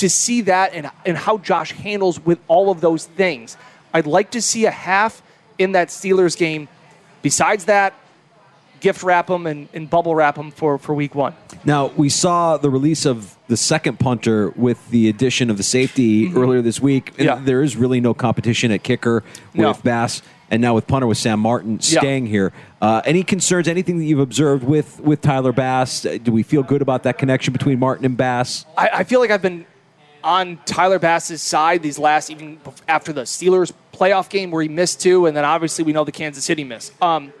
to see that and, and how Josh handles with all of those things. I'd like to see a half in that Steelers game. Besides that, gift wrap them and, and bubble wrap them for, for week one. Now, we saw the release of the second punter with the addition of the safety mm-hmm. earlier this week. And yeah. there is really no competition at kicker with no. Bass, and now with punter with Sam Martin staying yeah. here. Uh, any concerns, anything that you've observed with, with Tyler Bass? Do we feel good about that connection between Martin and Bass? I, I feel like I've been on Tyler Bass's side these last, even after the Steelers playoff game where he missed two, and then obviously we know the Kansas City miss. Um,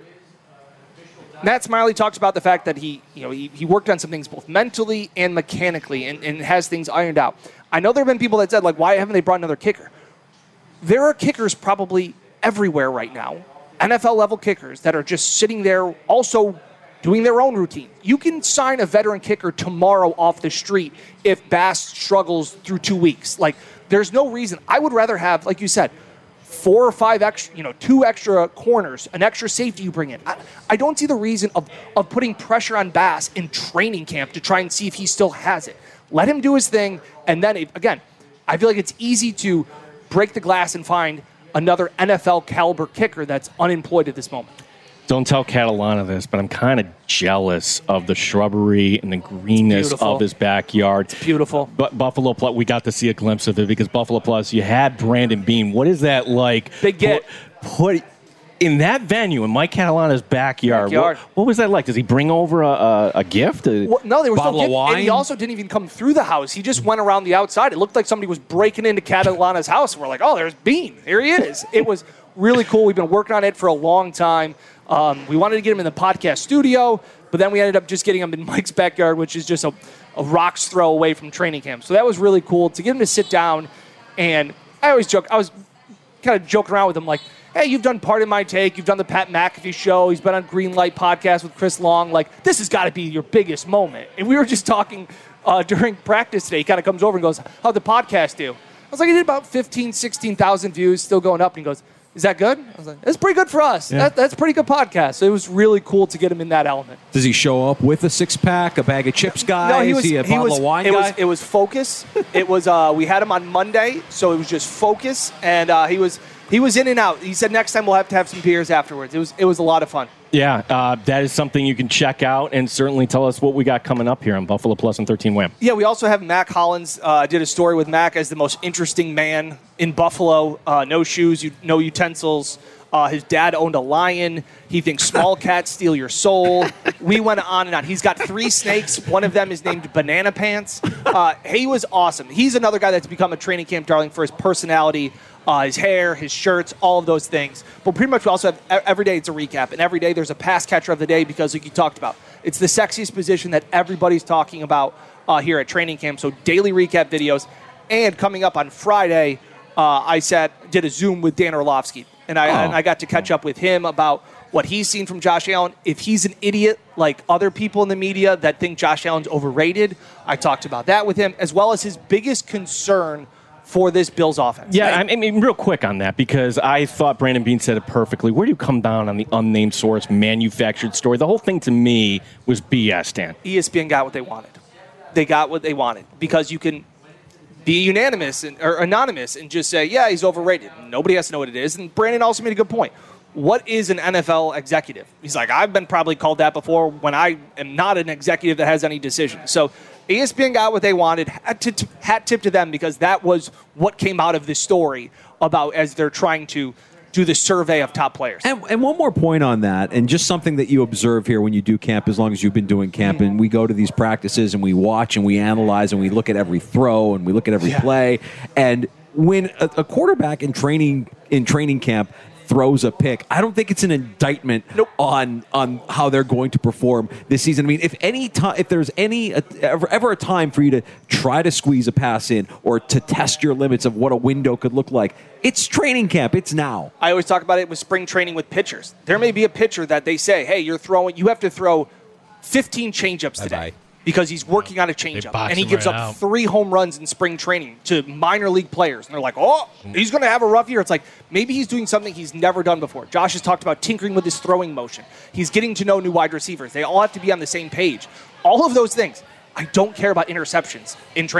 Matt Smiley talks about the fact that he, you know, he, he worked on some things both mentally and mechanically and, and has things ironed out. I know there have been people that said, like, why haven't they brought another kicker? There are kickers probably everywhere right now, N F L-level kickers that are just sitting there also doing their own routine. You can sign a veteran kicker tomorrow off the street if Bass struggles through two weeks. Like, there's no reason. I would rather have, like you said, four or five extra, you know, two extra corners, an extra safety you bring in. I, I don't see the reason of, of putting pressure on Bass in training camp to try and see if he still has it. Let him do his thing, and then, if, again, I feel like it's easy to break the glass and find another N F L caliber kicker that's unemployed at this moment. Don't tell Catalana this, but I'm kind of jealous of the shrubbery and the greenness of his backyard. It's beautiful. But Buffalo Plus, we got to see a glimpse of it because Buffalo Plus, you had Brandon Beane. What is that like? Big get. Put, put in that venue in Mike Catalana's backyard. backyard. What, what was that like? Does he bring over a, a, a gift? A well, no, there was bottle no of gift, wine? and he also didn't even come through the house. He just went around the outside. It looked like somebody was breaking into Catalana's house. And we're like, oh, there's Beane. Here he is. It was really cool. We've been working on it for a long time. Um, we wanted to get him in the podcast studio, but then we ended up just getting him in Mike's backyard, which is just a, a rock's throw away from training camp. So that was really cool to get him to sit down. And I always joke, I was kind of joking around with him like, hey, you've done Part of My Take. You've done the Pat McAfee show. He's been on Greenlight podcast with Chris Long. Like, this has got to be your biggest moment. And we were just talking uh, during practice today. He kind of comes over and goes, how'd the podcast do? I was like, it did about fifteen, sixteen thousand views, still going up. And he goes, is that good? I was like, that's pretty good for us. Yeah. That, that's a pretty good podcast. So it was really cool to get him in that element. Does he show up with a six-pack, a bag of chips guy? No, he was, Is he a he bottle was, of wine it guy? Was, it was focus. it was, uh, we had him on Monday, so it was just focus. And uh, he was he was in and out. He said next time we'll have to have some beers afterwards. It was it was a lot of fun. Yeah, uh, that is something you can check out and certainly tell us what we got coming up here on Buffalo Plus and thirteen Wham. Yeah, we also have Mac Hollins. Uh, I did a story with Mac as the most interesting man in Buffalo. Uh, no shoes, you, no utensils. Uh, his dad owned a lion. He thinks small cats steal your soul. We went on and on. He's got three snakes. One of them is named Banana Pants. Uh, he was awesome. He's another guy that's become a training camp darling for his personality, uh, his hair, his shirts, all of those things. But pretty much we also have every day it's a recap. And every day there's a pass catcher of the day because, like you talked about, it's the sexiest position that everybody's talking about uh, here at training camp. So daily recap videos. And coming up on Friday, uh, I sat, did a Zoom with Dan Orlovsky. And I, Oh. and I got to catch up with him about what he's seen from Josh Allen. If he's an idiot like other people in the media that think Josh Allen's overrated, I talked about that with him, as well as his biggest concern for this Bills offense. Yeah, I mean, real quick on that, because I thought Brandon Beane said it perfectly. Where do you come down on the unnamed source, manufactured story? The whole thing to me was B S, Dan. E S P N got what they wanted. They got what they wanted because you can be unanimous and, or anonymous and just say, yeah, he's overrated. Nobody has to know what it is. And Brandon also made a good point. What is an N F L executive? He's like, I've been probably called that before when I am not an executive that has any decision. So E S P N got what they wanted. Hat tip, hat tip to them because that was what came out of this story about as they're trying to do the survey of top players. And, and one more point on that, and just something that you observe here when you do camp, as long as you've been doing camp, mm-hmm. and we go to these practices and we watch and we analyze and we look at every throw and we look at every yeah. play. And when a, a quarterback in training in training camp throws a pick, I don't think it's an indictment nope. on on how they're going to perform this season. I mean, if any time, if there's any uh, ever, ever a time for you to try to squeeze a pass in or to test your limits of what a window could look like, it's training camp. It's now. I always talk about it with spring training with pitchers. There may be a pitcher that they say, hey, you're throwing, you have to throw fifteen changeups today. Bye-bye. Because he's working on a changeup, and he gives right up out. three home runs in spring training to minor league players. And they're like, oh, he's going to have a rough year. It's like maybe he's doing something he's never done before. Josh has talked about tinkering with his throwing motion. He's getting to know new wide receivers. They all have to be on the same page. All of those things. I don't care about interceptions in training camp.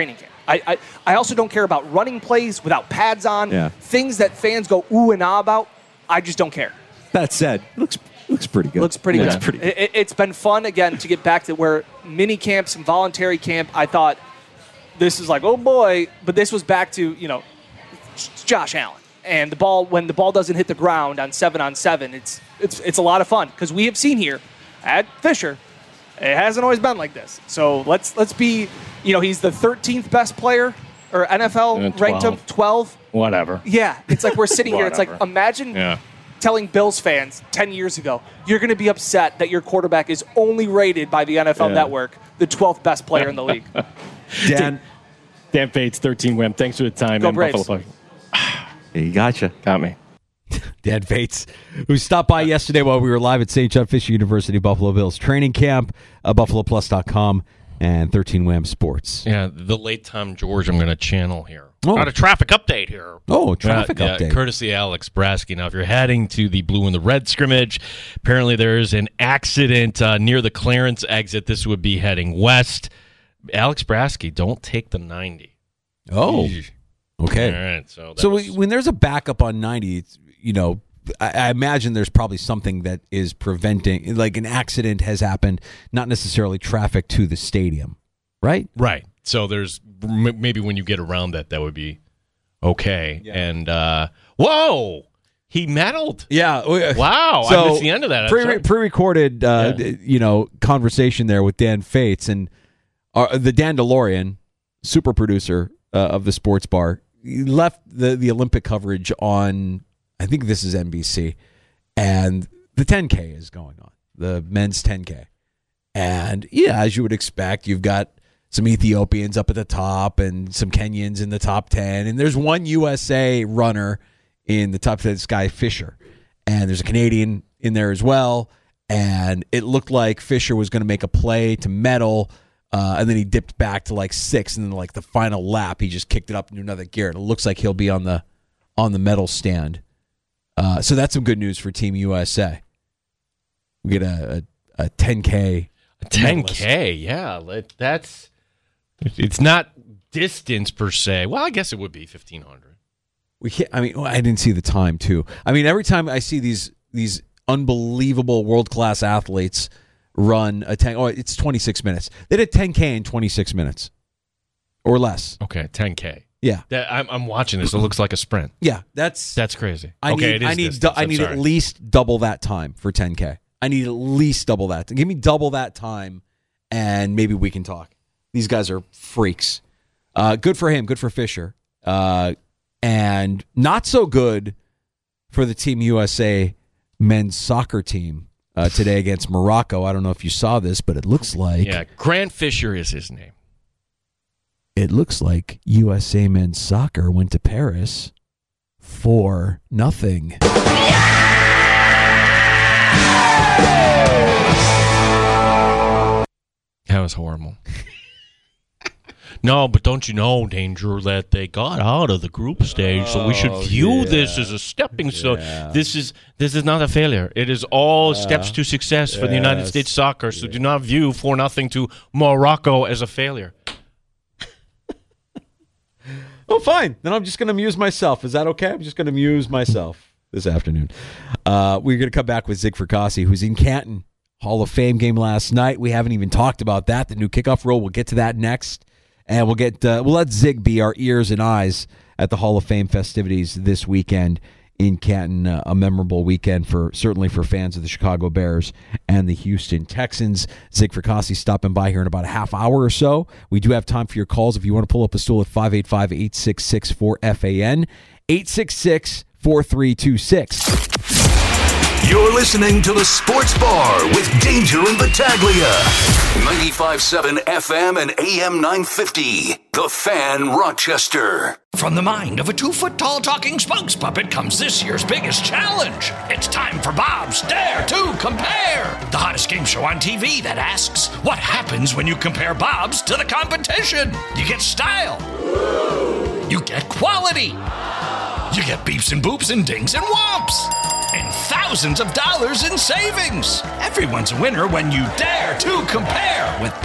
I, I, I also don't care about running plays without pads on. Yeah. Things that fans go ooh and ah about, I just don't care. That said, it looks looks pretty good. Looks pretty yeah. good. Looks pretty good. It, it's been fun, again, to get back to where mini camps and voluntary camp, I thought this is like, oh boy, but this was back to, you know, it's Josh Allen. And the ball, when the ball doesn't hit the ground on seven on seven, it's it's it's a lot of fun because we have seen here at Fisher, it hasn't always been like this. So let's let's be, you know, he's the thirteenth best player or N F L ranked him twelve. Whatever. Yeah, it's like we're sitting here. It's like imagine yeah. telling Bills fans ten years ago you're going to be upset that your quarterback is only rated by the N F L Yeah. Network the twelfth best player in the league. Dan, Dan Fates, thirteen Wimp. Thanks for the time. Go man. Braves. Buffalo Plug. He gotcha. Got me. Dan Fates, who stopped by yesterday while we were live at Saint John Fisher University Buffalo Bills training camp, uh, buffalo plus dot com, and thirteen Wham Sports. Yeah, the late Tom George I'm going to channel here. Oh. Got a traffic update here. Oh, traffic Uh, yeah, update. courtesy Alex Brasky. Now, if you're heading to the blue and the red scrimmage, apparently there's an accident uh, near the Clarence exit. This would be heading west. Alex Brasky, don't take the ninety. Oh, okay. All right, so So that's- we- when there's a backup on ninety, it's, you know, I, I imagine there's probably something that is preventing, like an accident has happened, not necessarily traffic to the stadium, right? Right. So there's m- maybe when you get around that, that would be okay. And uh, whoa, he meddled. Yeah. Wow. I missed the end of that. I'm Pre- sorry. pre-recorded, uh, Yeah. you know, conversation there with Dan Fates and uh, the Dan DeLorean, super producer uh, of the Sports Bar, he left the the Olympic coverage on. I think this is N B C, and the ten K is going on, the men's ten K, and yeah, as you would expect, you've got some Ethiopians up at the top and some Kenyans in the top ten, and there's one U S A runner in the top ten, Sky Fisher, and there's a Canadian in there as well, and it looked like Fisher was going to make a play to medal, uh, and then he dipped back to like six, and then like the final lap, he just kicked it up into another gear, and it looks like he'll be on the on the medal stand. Uh, so that's some good news for Team U S A. We get a, a, a ten K. A ten K, yeah. let- That's it's not distance per se. Well, I guess it would be fifteen hundred. We can't. I mean, I didn't see the time too. I mean, every time I see these these unbelievable world class athletes run a ten, oh, it's twenty six minutes. They did ten K in twenty six minutes or less. Okay, ten K. Yeah, That, I'm, I'm watching this. It looks like a sprint. yeah. That's That's crazy. I okay, need. it is I need. distance. du- I I'm need sorry. at least double that time for ten K. I need at least double that. Give me double that time, and maybe we can talk. These guys are freaks. Uh, good for him. Good for Fisher. Uh, and not so good for the Team U S A men's soccer team uh, today against Morocco. I don't know if you saw this, but it looks like Yeah, Grant Fisher is his name. it looks like U S A men's soccer went to Paris for nothing. That was horrible. No, but don't you know, Danger, that they got out of the group stage, so we should Oh, view yeah. this as a stepping stone. Yeah. This is this is not a failure. It is all steps to success for the United Yes. States soccer. So do not view four nothing to Morocco as a failure. Oh, fine. Then I'm just going to amuse myself. Is that okay? I'm just going to amuse myself this afternoon. Uh, we're going to come back with Zig Fracassi, who's in Canton. Hall of Fame game last night. We haven't even talked about that. The new kickoff rule. We'll get to that next. And we'll get uh, we'll let Zig be our ears and eyes at the Hall of Fame festivities this weekend in Canton. Uh, a memorable weekend for certainly for fans of the Chicago Bears and the Houston Texans. Zig Fracassi stopping by here in about a half hour or so. We do have time for your calls if you want to pull up a stool at five eight five, eight six six, four F A N, eight six six, four three two six. You're listening to the Sports Bar with Danger and Battaglia. ninety-five point seven F M and A M nine fifty. The Fan, Rochester. From the mind of a two-foot-tall talking spokes puppet comes this year's biggest challenge. It's time for Bob's Dare to Compare, the hottest game show on T V that asks, what happens when you compare Bob's to the competition? You get style. You get quality. You get beeps and boops and dings and whomps. And thousands of dollars in savings. Everyone's a winner when you dare to compare with Bob's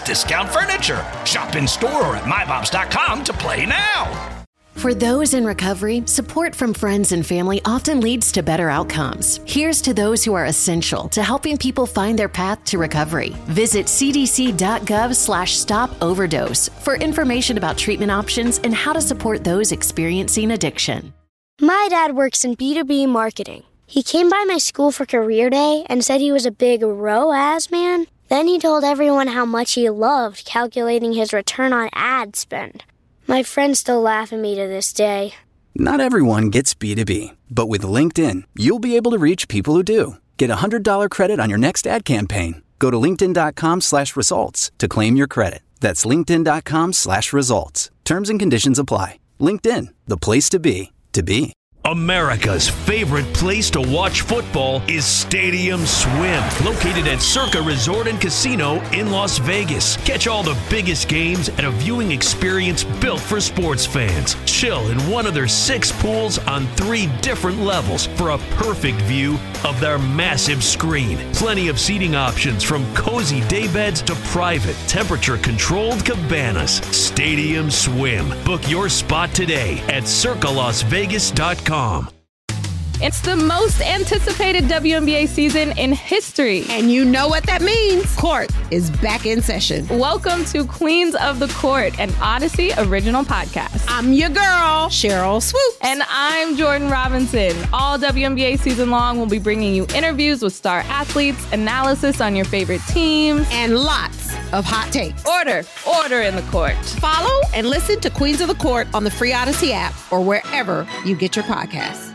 discount furniture. Shop in store or at my bobs dot com to play now. For those in recovery, support from friends and family often leads to better outcomes. Here's to those who are essential to helping people find their path to recovery. Visit cdc.gov slash stop overdose for information about treatment options and how to support those experiencing addiction. My dad works in B two B marketing. He came by my school for career day and said he was a big R O A S man. Then he told everyone how much he loved calculating his return on ad spend. My friends still laugh at me to this day. Not everyone gets B two B, but with LinkedIn, you'll be able to reach people who do. Get a one hundred dollars credit on your next ad campaign. Go to linkedin.com slash results to claim your credit. That's linkedin.com slash results. Terms and conditions apply. LinkedIn, the place to be, to be. America's favorite place to watch football is Stadium Swim, located at Circa Resort and Casino in Las Vegas. Catch all the biggest games at a viewing experience built for sports fans. Chill in one of their six pools on three different levels for a perfect view of their massive screen. Plenty of seating options from cozy daybeds to private, temperature-controlled cabanas. Stadium Swim. Book your spot today at circa las vegas dot com. It's the most anticipated W N B A season in history. And you know what that means. Court is back in session. Welcome to Queens of the Court, an Odyssey original podcast. I'm your girl, Cheryl Swoops. And I'm Jordan Robinson. All W N B A season long, we'll be bringing you interviews with star athletes, analysis on your favorite teams, and lots of hot takes. Order, order in the court. Follow and listen to Queens of the Court on the free Odyssey app or wherever you get your podcasts.